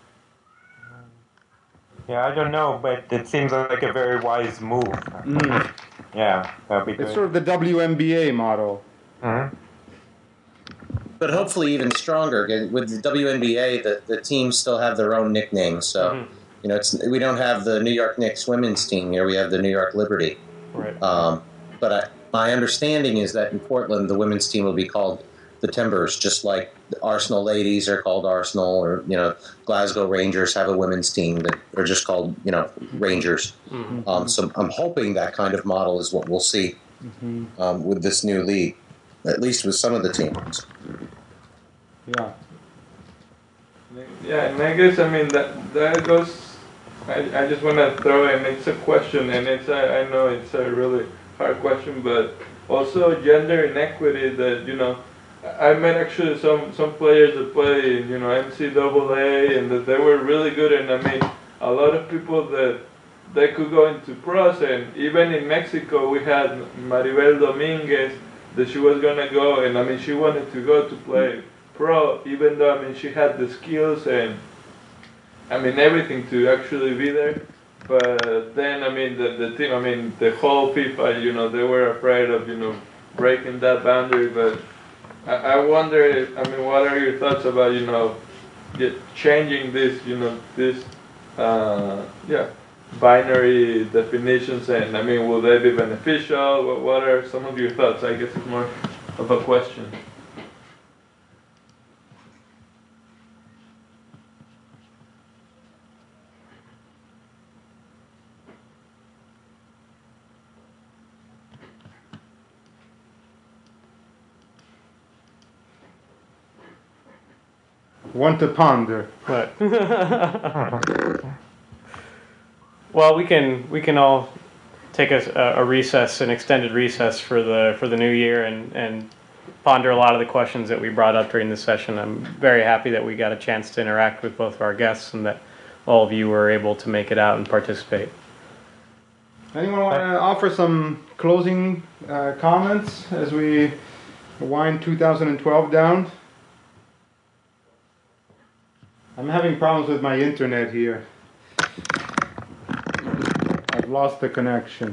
S8: Yeah, I don't know, but it seems like a very wise move. Yeah, that'd be good.
S6: It's sort of the WNBA model.
S7: But hopefully even stronger. With the WNBA, the teams still have their own nicknames. So, we don't have the New York Knicks women's team here. We have the New York Liberty.
S1: Right.
S7: But my understanding is that in Portland, the women's team will be called the Timbers, just like the Arsenal ladies are called Arsenal, or Glasgow Rangers have a women's team that are just called Rangers. So I'm hoping that kind of model is what we'll see with this new league, at least with some of the teams.
S6: Yeah.
S9: Yeah, and I guess that goes. I just want to throw in. It's a question, and I know it's a really hard question, but also gender inequity. That I met actually some players that play in NCAA, and that they were really good. And a lot of people that they could go into pros, and even in Mexico we had Maribel Dominguez that she was gonna go, and she wanted to go to play pro, even though she had the skills and everything to actually be there. But then the team, the whole FIFA, they were afraid of breaking that boundary. But I wonder, what are your thoughts about changing this binary definitions, and will they be beneficial? What are some of your thoughts? I guess it's more of a question.
S6: One to ponder.
S1: Right. Well, we can all take a recess, an extended recess for the new year, and ponder a lot of the questions that we brought up during this session. I'm very happy that we got a chance to interact with both of our guests, and that all of you were able to make it out and participate.
S6: Anyone want to offer some closing comments as we wind 2012 down? I'm having problems with my internet here. I've lost the connection.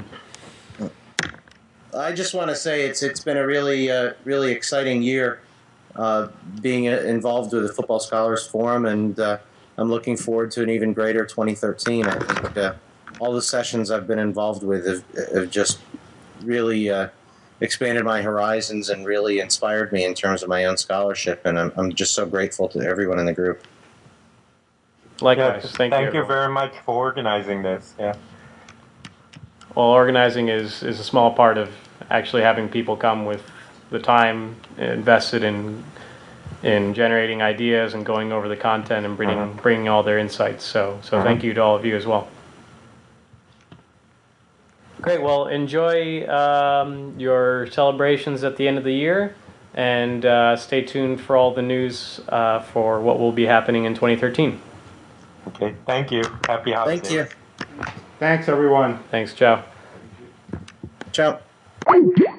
S7: I just want to say it's been a really exciting year being involved with the Football Scholars Forum, and I'm looking forward to an even greater 2013. I think all the sessions I've been involved with have just really expanded my horizons and really inspired me in terms of my own scholarship. And I'm just so grateful to everyone in the group.
S1: Likewise.
S8: Thank you
S1: everyone.
S8: very much for organizing this. Yeah.
S1: Well, organizing is a small part of actually having people come with the time invested in generating ideas and going over the content and bringing all their insights. So thank you to all of you as well. Great. Well, enjoy your celebrations at the end of the year, and stay tuned for all the news for what will be happening in 2013.
S8: Okay. Thank you. Happy holidays.
S7: Thank you.
S6: Thanks, everyone.
S1: Thanks, Joe.
S7: Ciao.